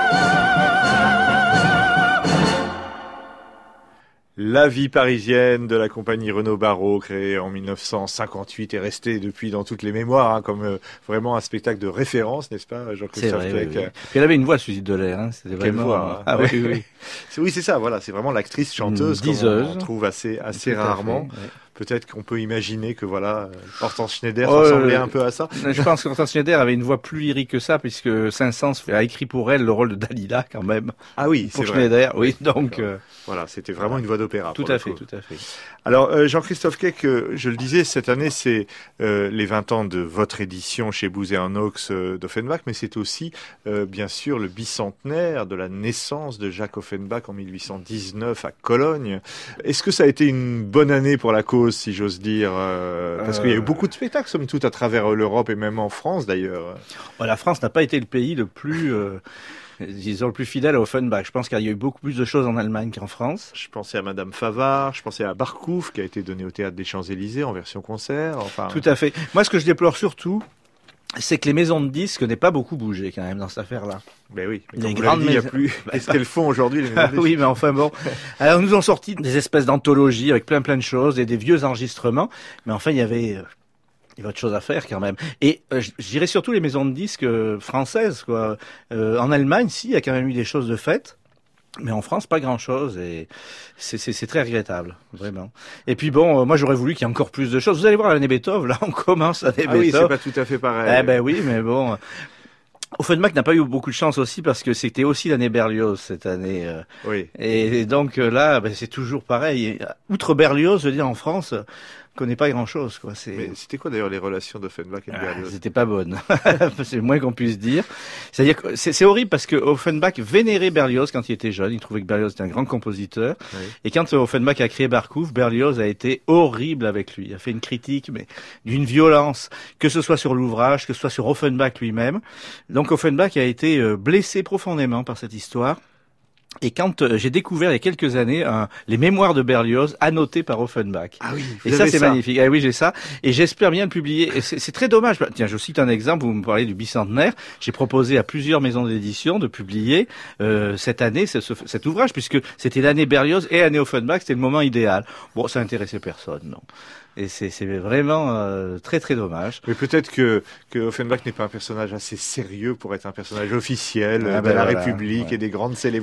La vie parisienne de la compagnie Renaud Barrault, créée en mille neuf cent cinquante-huit et restée depuis dans toutes les mémoires, hein, comme euh, vraiment un spectacle de référence, n'est-ce pas, Jean-Christophe C'est vrai, Keck? oui, oui. Puis elle avait une voix, Suzy Delair, hein, c'était Quelle vraiment... voix, hein. Ah oui, oui. c'est, oui, c'est ça, voilà, c'est vraiment l'actrice chanteuse qu'on diseuse. on trouve assez, assez Tout à rarement. fait, ouais. Peut-être qu'on peut imaginer que voilà, Hortense Schneider Oh, ressemblait euh, un peu à ça. Je pense que Hortense Schneider avait une voix plus lyrique que ça, puisque Saint-Saëns a écrit pour elle le rôle de Dalila, quand même. Ah oui, pour c'est Schneider, vrai. oui, donc... Euh... Voilà, c'était vraiment une voix d'opéra. Tout à fait, tout à fait. Alors, euh, Jean-Christophe Keck, euh, je le disais, cette année, c'est euh, les vingt ans de votre édition chez Booz et Arnoux euh, d'Offenbach, mais c'est aussi, euh, bien sûr, le bicentenaire de la naissance de Jacques Offenbach en mille huit cent dix-neuf à Cologne. Est-ce que ça a été une bonne année pour la cause, si j'ose dire euh, Parce euh... qu'il y a eu beaucoup de spectacles, somme toute, à travers l'Europe et même en France, d'ailleurs. Bon, la France n'a pas été le pays le plus... Euh... disons le plus fidèle à Offenbach. Je pense qu'il y a eu beaucoup plus de choses en Allemagne qu'en France. Je pensais à Madame Favart, je pensais à Barkouf, qui a été donné au Théâtre des Champs-Élysées en version concert. Enfin... Tout à fait. Moi, ce que je déplore surtout, c'est que les maisons de disques n'aient pas beaucoup bougé quand même dans cette affaire-là. Ben oui, mais les grandes maisons... il y a plus. Qu'est-ce qu'elles font aujourd'hui les maisons de disques? Oui, mais enfin bon. Alors nous ont sorti des espèces d'anthologies avec plein plein de choses et des vieux enregistrements, mais enfin il y avait il y avait autre chose à faire quand même. Et euh, je dirais surtout les maisons de disques euh, françaises, quoi. Euh, en Allemagne, si, il y a quand même eu des choses de faites. Mais en France, pas grand-chose, et c'est, c'est, c'est très regrettable, vraiment. Et puis bon, euh, moi j'aurais voulu qu'il y ait encore plus de choses. Vous allez voir l'année Beethoven, là on commence l'année ah Beethoven. Oui, c'est pas tout à fait pareil. Eh ben oui, mais bon... Offenbach n'a pas eu beaucoup de chance aussi parce que c'était aussi l'année Berlioz cette année. Euh, oui. Et, et donc là, ben, c'est toujours pareil. Outre Berlioz, je veux dire, en France, on connaît pas grand-chose, quoi. C'est... Mais c'était quoi d'ailleurs les relations d'Offenbach et de Berlioz? Ah, c'était pas bonnes. C'est le moins qu'on puisse dire. C'est-à-dire que c'est, c'est horrible parce que Offenbach vénérait Berlioz quand il était jeune. Il trouvait que Berlioz était un grand compositeur. Oui. Et quand Offenbach a créé Barkouf, Berlioz a été horrible avec lui. Il a fait une critique, mais d'une violence, que ce soit sur l'ouvrage, que ce soit sur Offenbach lui-même. Donc Offenbach a été blessé profondément par cette histoire. Et quand euh, j'ai découvert il y a quelques années un, les mémoires de Berlioz annotés par Offenbach. Ah oui, et ça c'est ça. Magnifique. Ah oui, j'ai ça. Et j'espère bien le publier. Et c'est, c'est très dommage. Tiens, je cite un exemple. Vous me parlez du bicentenaire. J'ai proposé à plusieurs maisons d'édition de publier euh, cette année ce, ce, cet ouvrage puisque c'était l'année Berlioz et l'année Offenbach. C'était le moment idéal. Bon, ça intéressait personne, non. Et c'est, c'est vraiment euh, très très dommage. Mais peut-être que, que Offenbach n'est pas un personnage assez sérieux pour être un personnage officiel ah de ben la voilà, République ouais. et des grandes célébrations.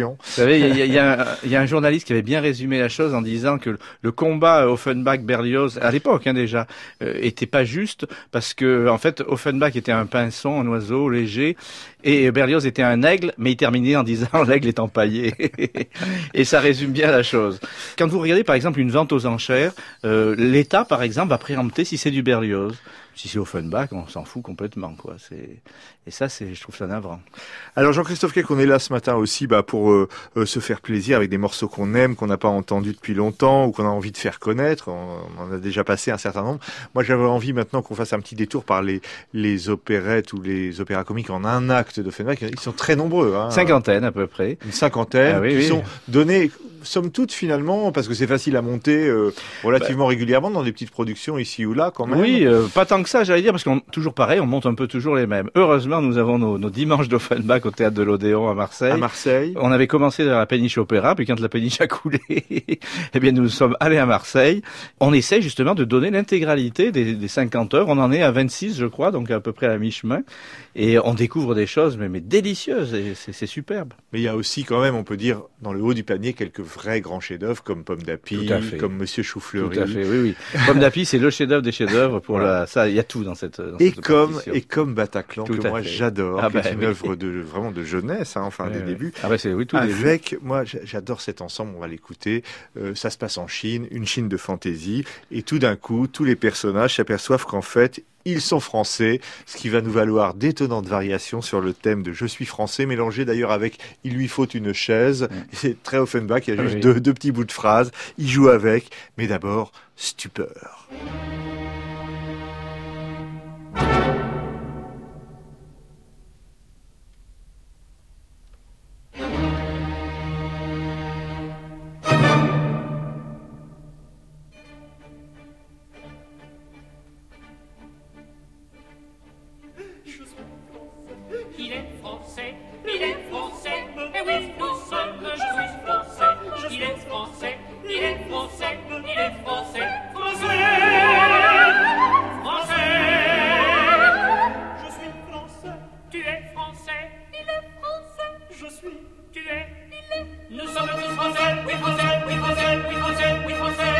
révolution. Vous savez, il y, y, y, y a un journaliste qui avait bien résumé la chose en disant que le combat Offenbach-Berlioz, à l'époque hein, déjà, euh, était pas juste parce que en fait Offenbach était un pinson, un oiseau léger, et Berlioz était un aigle, mais il terminait en disant l'aigle est empaillé. Et ça résume bien la chose. Quand vous regardez par exemple une vente aux enchères, euh, l'État par exemple va préempter si c'est du Berlioz. Si c'est Offenbach, on s'en fout complètement, quoi. C'est et ça, c'est, je trouve ça navrant. Alors Jean-Christophe Keck, on est là ce matin aussi, bah, pour euh, euh, se faire plaisir avec des morceaux qu'on aime, qu'on n'a pas entendus depuis longtemps ou qu'on a envie de faire connaître. On, on en a déjà passé un certain nombre. Moi, j'avais envie maintenant qu'on fasse un petit détour par les les opérettes ou les opéras comiques en un acte d'Offenbach. Ils sont très nombreux, hein. Cinquantaine à peu près. Une cinquantaine ah, oui, qui oui. sont donnés. Somme toute, finalement, parce que c'est facile à monter euh, relativement bah, régulièrement dans des petites productions ici ou là, quand même. Oui, euh, pas tant que ça, j'allais dire, parce qu'on toujours pareil, on monte un peu toujours les mêmes. Heureusement, nous avons nos, nos dimanches d'Offenbach au théâtre de l'Odéon à Marseille. À Marseille. On avait commencé dans la péniche Opéra, puis quand la péniche a coulé, eh bien, nous sommes allés à Marseille. On essaie justement de donner l'intégralité des, des cinquante heures. On en est à vingt-six, je crois, donc à peu près à la mi-chemin. Et on découvre des choses, mais, mais délicieuses, et c'est, c'est superbe. Mais il y a aussi, quand même, on peut dire, dans le haut du panier, quelques vrais grands chefs-d'œuvre comme Pomme d'Api, comme Monsieur Choufleury. Tout à fait, oui, oui. Pomme d'Api, c'est le chef-d'œuvre des chefs-d'œuvre pour voilà. la, ça, il y a tout dans cette, dans et cette comme, et comme Bataclan, tout que moi fait. j'adore, ah qui bah, est une oui. œuvre de, vraiment de jeunesse, hein, enfin, oui, des oui. débuts. Ah bah c'est, oui, tout Avec, début. moi, j'adore cet ensemble, on va l'écouter. Euh, ça se passe en Chine, une Chine de fantaisie, et tout d'un coup, tous les personnages s'aperçoivent qu'en fait, ils sont français, ce qui va nous valoir d'étonnantes variations sur le thème de « Je suis français », mélangé d'ailleurs avec « Il lui faut une chaise mmh. ». C'est très Offenbach, il y a juste oui. deux, deux petits bouts de phrases. Il joue avec, mais d'abord, stupeur. Il est français, il est français, et oui, nous sommes, je suis français, il est français, il est français, il est français, français, français, je suis français, tu es français, il est français, je suis, tu es, il est, nous sommes tous français, oui français, oui français, oui français, oui français,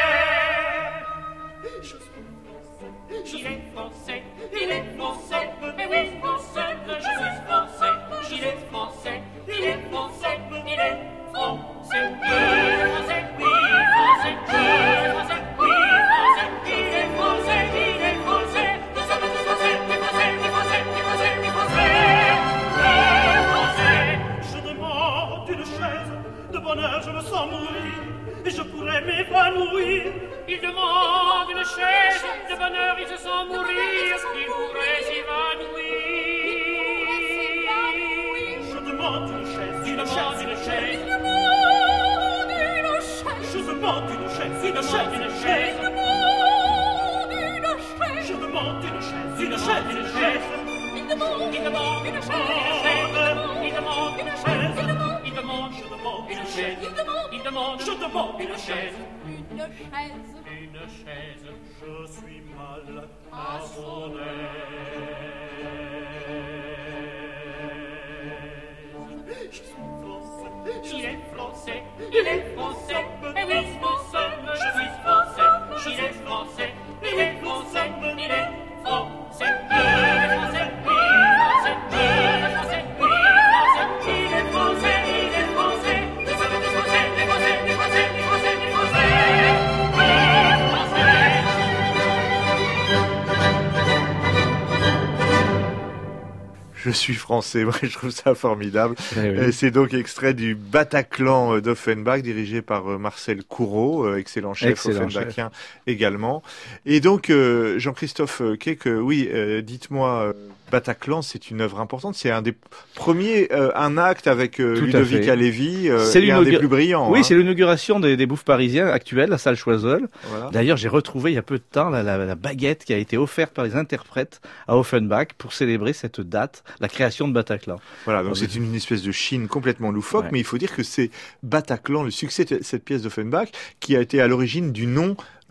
je suis français, il est français, il est français, et oui, nous sommes, je suis français, il est français, il est français, il est français, je suis français, oui, français, je suis français, oui, français, il est français, il est français, nous sommes tous français, oui, français, oui, français, oui, français, oui, français, oui, français. Je demande une chaise, de bonheur je me sens mourir, et je pourrais m'évanouir. Il demande une chaise, de bonheur il se sent mourir, il pourrait s'évanouir. Je demande une chaise, une chaise, une chaise. Je demande une chaise, une chaise, une chaise. Je demande une chaise, une chaise, une chaise. Il demande, il demande une chaise, il demande une chaise, il demande, je demande une chaise, il demande, je demande une chaise. Une chaise, une chaise, je suis mal à son aise. Je suis français, il est français, il est français, et oui, nous sommes, je suis français, il est français, il est français, il est français, il est français, oui, français, il est français, oui, français, il est français, il est français, nous sommes tous français, les français, les français, les français, les français. Je suis français, moi je trouve ça formidable. Eh oui. C'est donc extrait du Bataclan d'Offenbach, dirigé par Marcel Courreau, excellent chef excellent offenbachien chef. également. Et donc, euh, Jean-Christophe Keck, oui, euh, dites-moi, Bataclan, c'est une œuvre importante. C'est un des premiers, euh, un acte avec euh, Ludovic Halévy, euh, c'est et un des plus brillants. Oui, hein. c'est l'inauguration des, des Bouffes parisiens actuelles, la salle Choiseul. Voilà. D'ailleurs, j'ai retrouvé il y a peu de temps la, la, la baguette qui a été offerte par les interprètes à Offenbach pour célébrer cette date, la création de Bataclan. Voilà, donc c'est une espèce de Chine complètement loufoque, ouais. Mais il faut dire que c'est Bataclan, le succès de cette pièce d'Offenbach, qui a été à l'origine du nom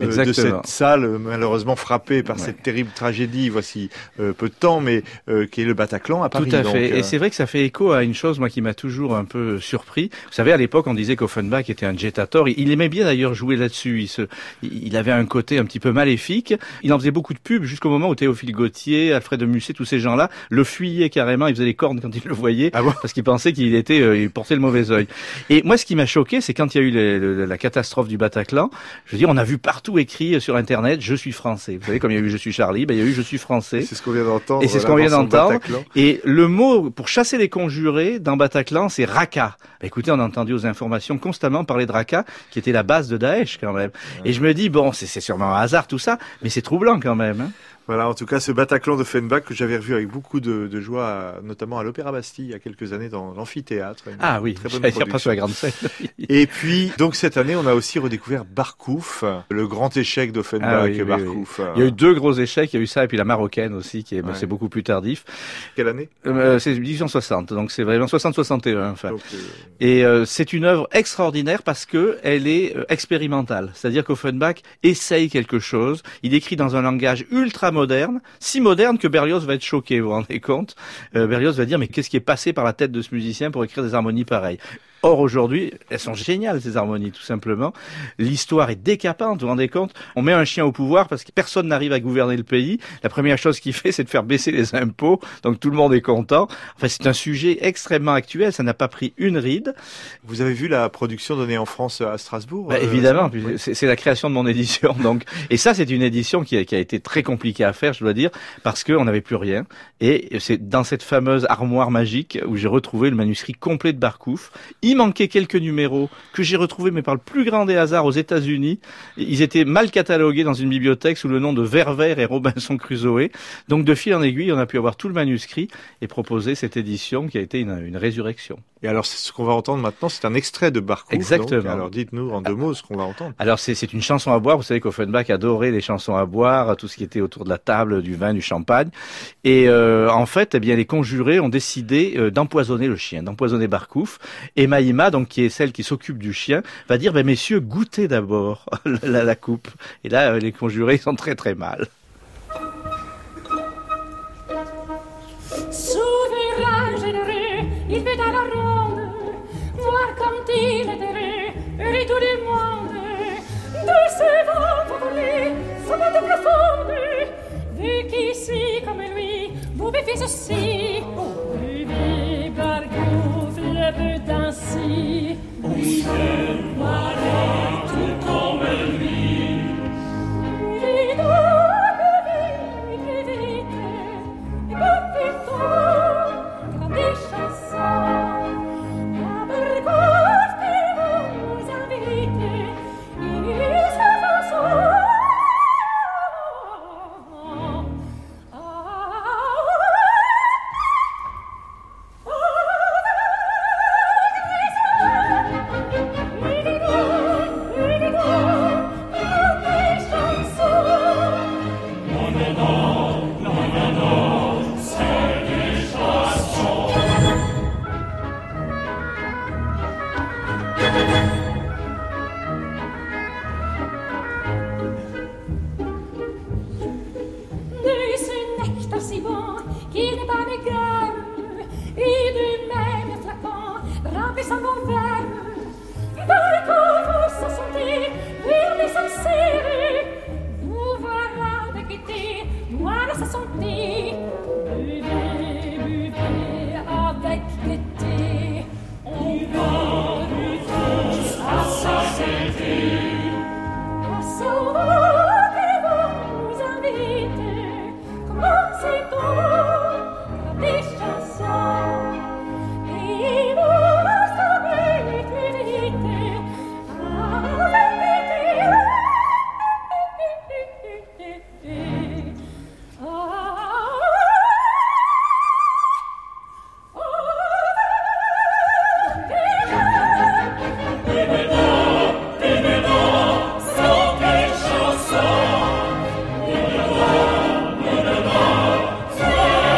euh, de cette salle malheureusement frappée par ouais. cette terrible tragédie, voici euh, peu de temps, mais euh, qui est le Bataclan à Paris. Tout à fait. Donc, euh... Et c'est vrai que ça fait écho à une chose, moi, qui m'a toujours un peu surpris. Vous savez, à l'époque, on disait qu'Offenbach était un jettator. Il aimait bien d'ailleurs jouer là-dessus. Il, se... il avait un côté un petit peu maléfique. Il en faisait beaucoup de pubs jusqu'au moment où Théophile Gautier, Alfred de Musset, tous ces gens-là le fuyaient carrément. Ils faisaient les cornes quand ils le voyaient, ah bon parce qu'ils pensaient qu'il était, euh, il portait le mauvais œil. Et moi, ce qui m'a choqué, c'est quand il y a eu les, le, la catastrophe du Bataclan. Je veux dire, on a vu partout écrit sur Internet, je suis français. Vous savez, comme il y a eu je suis Charlie, ben il y a eu je suis français. C'est ce qu'on vient d'entendre. Et c'est ce qu'on vient d'entendre. Et le mot pour chasser les conjurés dans Bataclan, c'est Raqqa. Ben, écoutez, on a entendu aux informations constamment parler de Raqqa, qui était la base de Daesh quand même. Ouais. Et je me dis, bon, c'est, c'est sûrement un hasard tout ça, mais c'est troublant quand même. Hein. Voilà, en tout cas, ce Bataclan d'Offenbach que j'avais revu avec beaucoup de, de joie, notamment à l'Opéra Bastille il y a quelques années dans l'amphithéâtre. Ah oui, très bonne production. Pas sur la grande scène. Et puis, donc cette année, on a aussi redécouvert Barkouf, le grand échec d'Offenbach. Ah oui, Barkouf. Oui, oui. Il y a eu deux gros échecs, il y a eu ça et puis la Marocaine aussi, qui est, ouais. bon, c'est beaucoup plus tardif. Quelle année euh, C'est dix-huit cent soixante, donc c'est vraiment soixante soixante et un. Enfin. Donc, euh... Et euh, c'est une œuvre extraordinaire parce que elle est euh, expérimentale, c'est-à-dire qu'Offenbach essaye quelque chose. Il écrit dans un langage ultra moderne. Si moderne que Berlioz va être choqué, vous vous rendez compte. euh, Berlioz va dire, mais qu'est-ce qui est passé par la tête de ce musicien pour écrire des harmonies pareilles? Or, aujourd'hui, elles sont géniales, ces harmonies, tout simplement. L'histoire est décapante, vous vous rendez compte? On met un chien au pouvoir parce que personne n'arrive à gouverner le pays. La première chose qu'il fait, c'est de faire baisser les impôts. Donc, tout le monde est content. Enfin, c'est un sujet extrêmement actuel. Ça n'a pas pris une ride. Vous avez vu la production donnée en France à Strasbourg? Bah, évidemment. Euh, c'est, c'est la création de mon édition. Donc, et ça, c'est une édition qui a, qui a été très compliquée à faire, je dois dire, parce qu'on n'avait plus rien. Et c'est dans cette fameuse armoire magique où j'ai retrouvé le manuscrit complet de Barkouf. Il manquait quelques numéros que j'ai retrouvés, mais par le plus grand des hasards aux États-Unis. Ils étaient mal catalogués dans une bibliothèque sous le nom de Verver et Robinson Crusoe. Donc, de fil en aiguille, on a pu avoir tout le manuscrit et proposer cette édition qui a été une, une résurrection. Et alors, c'est ce qu'on va entendre maintenant, c'est un extrait de Barkouf. Exactement. Donc, alors, dites-nous en deux mots ce qu'on va entendre. Alors, c'est, c'est une chanson à boire. Vous savez qu'Offenbach adorait les chansons à boire, tout ce qui était autour de la table, du vin, du champagne. Et euh, en fait, eh bien, les conjurés ont décidé euh, d'empoisonner le chien, d'empoisonner Barkouf. Et Maïma, donc qui est celle qui s'occupe du chien, va dire, ben messieurs, goûtez d'abord la, la coupe. Et là, les conjurés sont très très mal. Souverain généreux, il fait à la ronde, voir comme il est heureux, heureux tout le monde. De ce vent volé, sa botte profonde, vu qu'ici comme lui, vous méfiez aussi. Buvez Barkouf, le veut ainsi. On se voira tout comme lui. Vite, vite, vite, vite, et pas plus tôt, comme des chansons. À Barkouf qui vous invite, il se fait son. Thank you.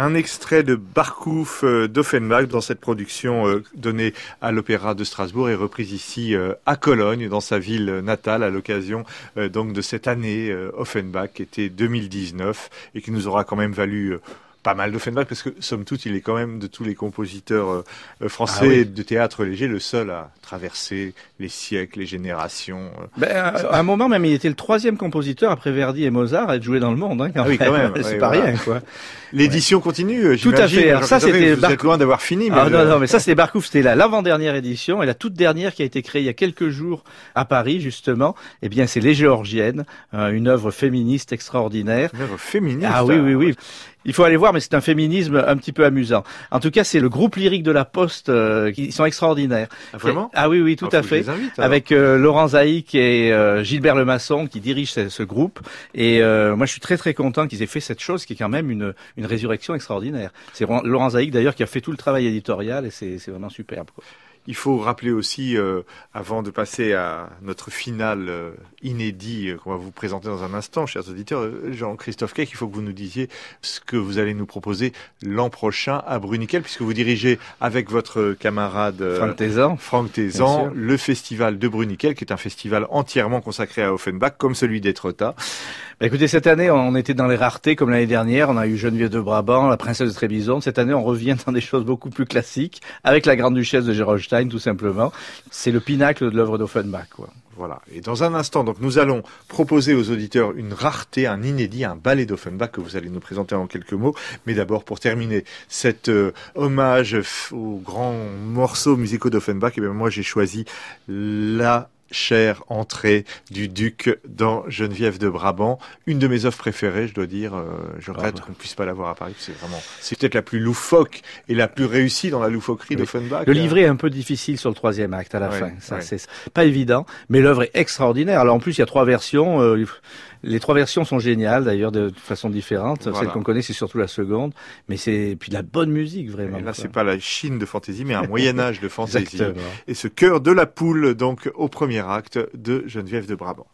Un extrait de Barkouf euh, d'Offenbach dans cette production euh, donnée à l'Opéra de Strasbourg et reprise ici euh, à Cologne, dans sa ville natale, à l'occasion euh, donc de cette année euh, Offenbach, qui était deux mille dix-neuf et qui nous aura quand même valu euh, pas mal d'Offenbach, parce que somme toute, il est quand même de tous les compositeurs euh, français ah oui. de théâtre léger le seul à traverser les siècles, les générations. Euh. Ben, à un moment même, il était le troisième compositeur après Verdi et Mozart à être joué dans le monde. Hein, quand ah oui, quand même. C'est oui, pas voilà. rien, quoi. L'édition ouais. continue. Tout à fait. Alors ça, c'était vous Bar... êtes loin d'avoir fini. Mais ah, je... non, non, mais ça, c'était Barkouf. C'était la l'avant-dernière édition et la toute dernière qui a été créée il y a quelques jours à Paris, justement. Eh bien, c'est Les Géorgiennes, euh, une œuvre féministe extraordinaire. Une œuvre féministe. Ah oui, oui, oui. Il faut aller voir, mais c'est un féminisme un petit peu amusant. En tout cas, c'est le groupe lyrique de la Poste euh, qui sont extraordinaires. Ah, vraiment ? Ah oui, oui, tout ah, à fait. Invite, avec euh, Laurent Zaïc et euh, Gilbert Lemasson qui dirigent ce, ce groupe. Et euh, moi, je suis très très content qu'ils aient fait cette chose qui est quand même une, une résurrection extraordinaire. C'est Laurent Zaïc d'ailleurs qui a fait tout le travail éditorial et c'est, c'est vraiment superbe, quoi. Il faut rappeler aussi, euh, avant de passer à notre finale euh, inédit euh, qu'on va vous présenter dans un instant, chers auditeurs, euh, Jean-Christophe Keck, il faut que vous nous disiez ce que vous allez nous proposer l'an prochain à Bruniquel, puisque vous dirigez avec votre camarade euh, Franck Tézan, Franck Tézan le festival de Bruniquel, qui est un festival entièrement consacré à Offenbach, comme celui d'Étretat. Bah écoutez, cette année, on était dans les raretés comme l'année dernière. On a eu Geneviève de Brabant, la princesse de Trébizonde. Cette année, on revient dans des choses beaucoup plus classiques, avec la grande-duchesse de Gerolstein, tout simplement. C'est le pinacle de l'œuvre d'Offenbach, quoi. Voilà. Et dans un instant, donc, nous allons proposer aux auditeurs une rareté, un inédit, un ballet d'Offenbach que vous allez nous présenter en quelques mots. Mais d'abord, pour terminer cet euh, hommage aux grands morceaux musicaux d'Offenbach, eh bien, moi, j'ai choisi la chère entrée du duc dans Geneviève de Brabant, une de mes œuvres préférées, je dois dire. Euh, je regrette ah bah. qu'on ne puisse pas la voir à Paris. C'est vraiment, c'est peut-être la plus loufoque et la plus réussie dans la loufoquerie oui. d'Offenbach. Le livret est un peu difficile sur le troisième acte à la ouais, fin. Ça, ouais. c'est pas évident, mais l'œuvre est extraordinaire. Alors en plus, il y a trois versions. Euh, les trois versions sont géniales, d'ailleurs, de façon différente. Voilà. Celle qu'on connaît, c'est surtout la seconde, mais c'est puis de la bonne musique vraiment. Et là, quoi. c'est pas la Chine de fantaisie, mais un Moyen Âge de fantaisie. Et ce cœur de la poule, donc au premier acte de Geneviève de Brabant.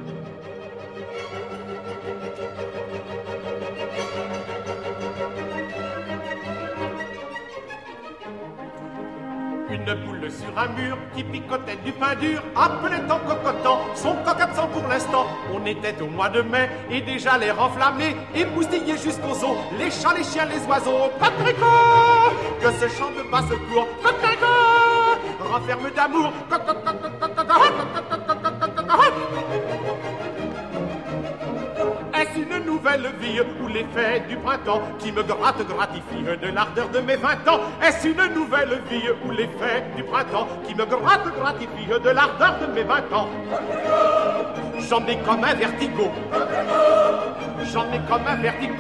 Une poule sur un mur qui picotait du pain dur, appelait en cocotant son coq absent pour l'instant. On était au mois de mai et déjà l'air enflammé, émoustillé jusqu'aux os, les chats, les chiens, les oiseaux. Coquelicot, que ce chant de basse-cour, coquelicot, renferme d'amour. Est-ce une nouvelle vie ou l'effet du printemps qui me gratte, gratifie de l'ardeur de mes vingt ans? Est-ce une nouvelle vie ou l'effet du printemps qui me gratte, gratifie de l'ardeur de mes vingt ans? J'en ai comme un vertigo. J'en ai comme un vertigo.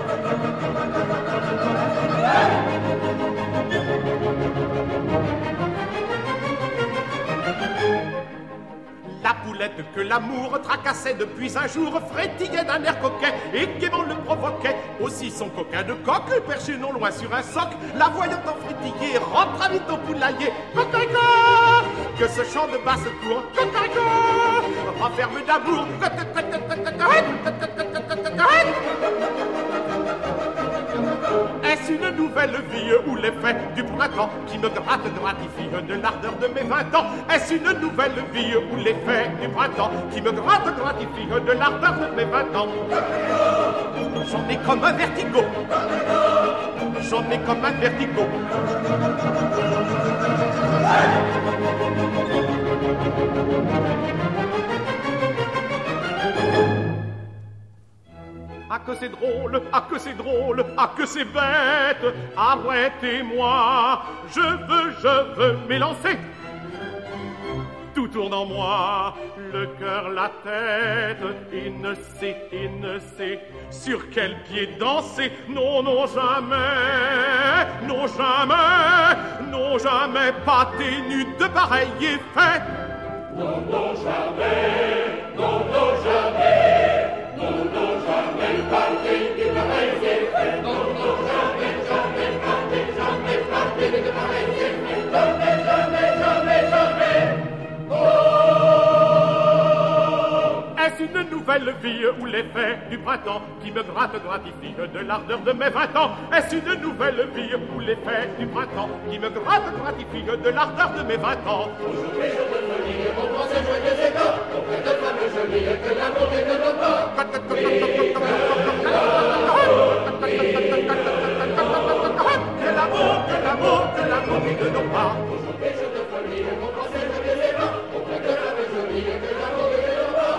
La poulette que l'amour tracassait depuis un jour frétillait d'un air coquet et gaiement le provoquait. Aussi son coquin de coq, perché non loin sur un soc, la voyant en frétiller, rentra vite au poulailler. Cocorico, que ce chant de basse-cour, cocorico, renferme d'amour. Est-ce une nouvelle vie ou l'effet du printemps qui me gratte, gratifie de l'ardeur de mes vingt ans? Est-ce une nouvelle vie ou l'effet du printemps qui me gratte, gratifie de l'ardeur de mes vingt ans? J'en ai comme un vertigo. J'en ai comme un vertigo. Ah que c'est drôle, ah que c'est drôle, ah que c'est bête. Arrêtez-moi, je veux, je veux m'élancer. Tout tourne en moi, le cœur, la tête. Il ne sait, il ne sait sur quel pied danser. Non, non, jamais, non, jamais, non, jamais, pas ténu de pareil effet. Non, non, jamais, non, non, jamais, non, non, jamais, pas ténu de pareil effet. Non, non, jamais, jamais, pas ténu, jamais, pas ténu de pareil effet. Jamais, jamais, jamais, jamais. Oh, est-ce une nouvelle nouvelle vie où l'effet du printemps qui me gratte gratifie de l'ardeur de mes vingt ans? Est-ce une nouvelle vie où l'effet du printemps qui me gratte gratifie de l'ardeur de mes vingt ans? Aujourd'hui je me folie, on prend ce joyeux état, auprès de femmes jolies que l'amour est de nos pas. Que l'amour, que l'amour, que l'amour est de nos pas. Aujourd'hui je me folie, on prend ce joyeux état, auprès de femmes jolies que l'amour est de nos pas.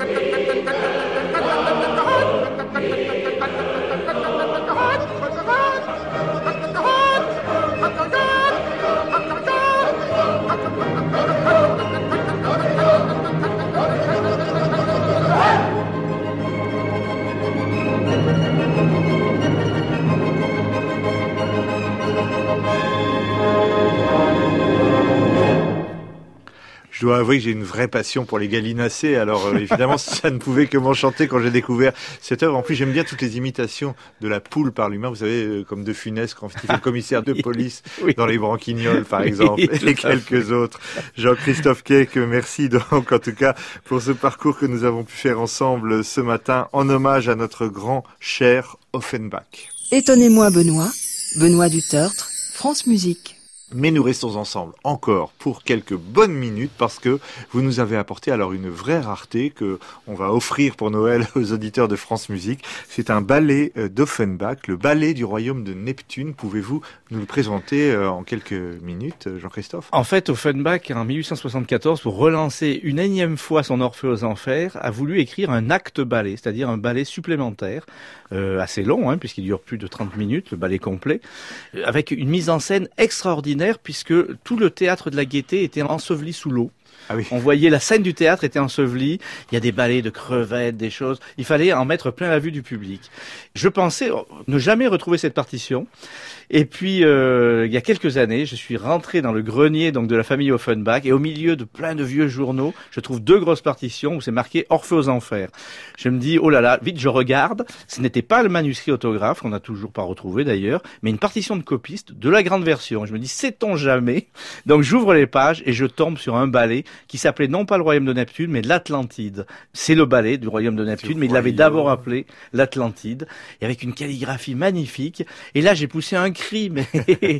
Je dois avouer que j'ai une vraie passion pour les gallinacés, alors euh, évidemment ça ne pouvait que m'enchanter quand j'ai découvert cette œuvre. En plus j'aime bien toutes les imitations de la poule par l'humain, vous savez, euh, comme De Funès quand il fait le commissaire de police oui. dans Les Branquignoles par exemple, oui, et quelques autres. Jean-Christophe Keck, merci donc en tout cas pour ce parcours que nous avons pu faire ensemble ce matin en hommage à notre grand cher Offenbach. Étonnez-moi Benoît, Benoît du Tertre, France Musique. Mais nous restons ensemble encore pour quelques bonnes minutes parce que vous nous avez apporté alors une vraie rareté que on va offrir pour Noël aux auditeurs de France Musique. C'est un ballet d'Offenbach, le ballet du royaume de Neptune. Pouvez-vous nous le présenter en quelques minutes, Jean-Christophe? En fait, Offenbach, en mille huit cent soixante-quatorze, pour relancer une énième fois son Orphée aux Enfers, a voulu écrire un acte ballet, c'est-à-dire un ballet supplémentaire, euh, assez long, hein, puisqu'il dure plus de trente minutes, le ballet complet, avec une mise en scène extraordinaire, puisque tout le théâtre de la Gaîté était enseveli sous l'eau. Ah oui. On voyait la scène du théâtre était ensevelie, il y a des balais de crevettes, des choses, il fallait en mettre plein la vue du public. Je pensais ne jamais retrouver cette partition, et puis euh, il y a quelques années, je suis rentré dans le grenier donc de la famille Offenbach, et au milieu de plein de vieux journaux, je trouve deux grosses partitions où c'est marqué Orphée aux Enfers. Je me dis, oh là là, vite je regarde, ce n'était pas le manuscrit autographe, qu'on n'a toujours pas retrouvé d'ailleurs, mais une partition de copiste de la grande version. Je me dis, sait-on jamais? Donc j'ouvre les pages et je tombe sur un ballet qui s'appelait non pas le royaume de Neptune, mais l'Atlantide. C'est le ballet du royaume de Neptune, mais il l'avait d'abord appelé l'Atlantide, et avec une calligraphie magnifique. Et là, j'ai poussé un cri, mais...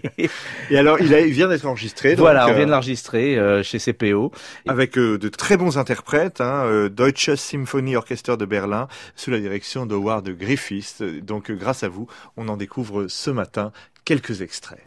Et alors, il, a, il vient d'être enregistré. Donc, voilà, on vient de l'enregistrer euh, chez C P O. Avec euh, de très bons interprètes, hein, euh, Deutsches Symphonie Orchester de Berlin, sous la direction de Howard Griffiths. Donc, euh, grâce à vous, on en découvre ce matin quelques extraits.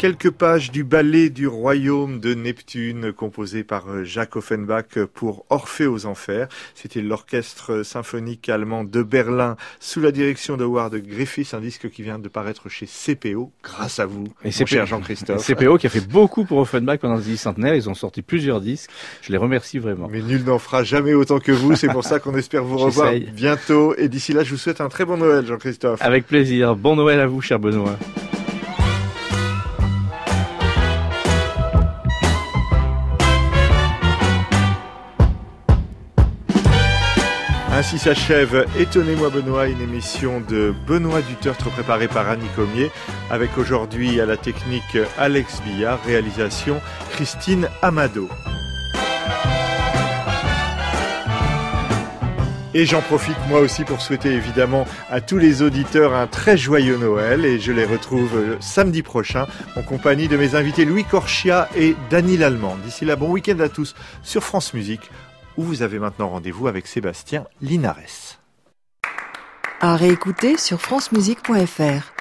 Quelques pages du ballet du royaume de Neptune, composé par Jacques Offenbach pour Orphée aux Enfers. C'était l'orchestre symphonique allemand de Berlin, sous la direction de Howard Griffiths, un disque qui vient de paraître chez C P O, grâce à vous, et mon cher Jean-Christophe. C P O qui a fait beaucoup pour Offenbach pendant le dix-centenaire, ils ont sorti plusieurs disques, je les remercie vraiment. Mais nul n'en fera jamais autant que vous, c'est pour ça qu'on espère vous revoir bientôt. Et d'ici là, je vous souhaite un très bon Noël, Jean-Christophe. Avec plaisir, bon Noël à vous, cher Benoît. Ainsi s'achève Étonnez-moi Benoît, une émission de Benoît Dutertre préparée par Annie Comier, avec aujourd'hui à la technique Alex Billard, réalisation Christine Amado. Et j'en profite moi aussi pour souhaiter évidemment à tous les auditeurs un très joyeux Noël, et je les retrouve samedi prochain en compagnie de mes invités Louis Corchia et Dany Lallemand. D'ici là, bon week-end à tous sur France Musique, où vous avez maintenant rendez-vous avec Sébastien Linares. À réécouter sur francemusique point f r.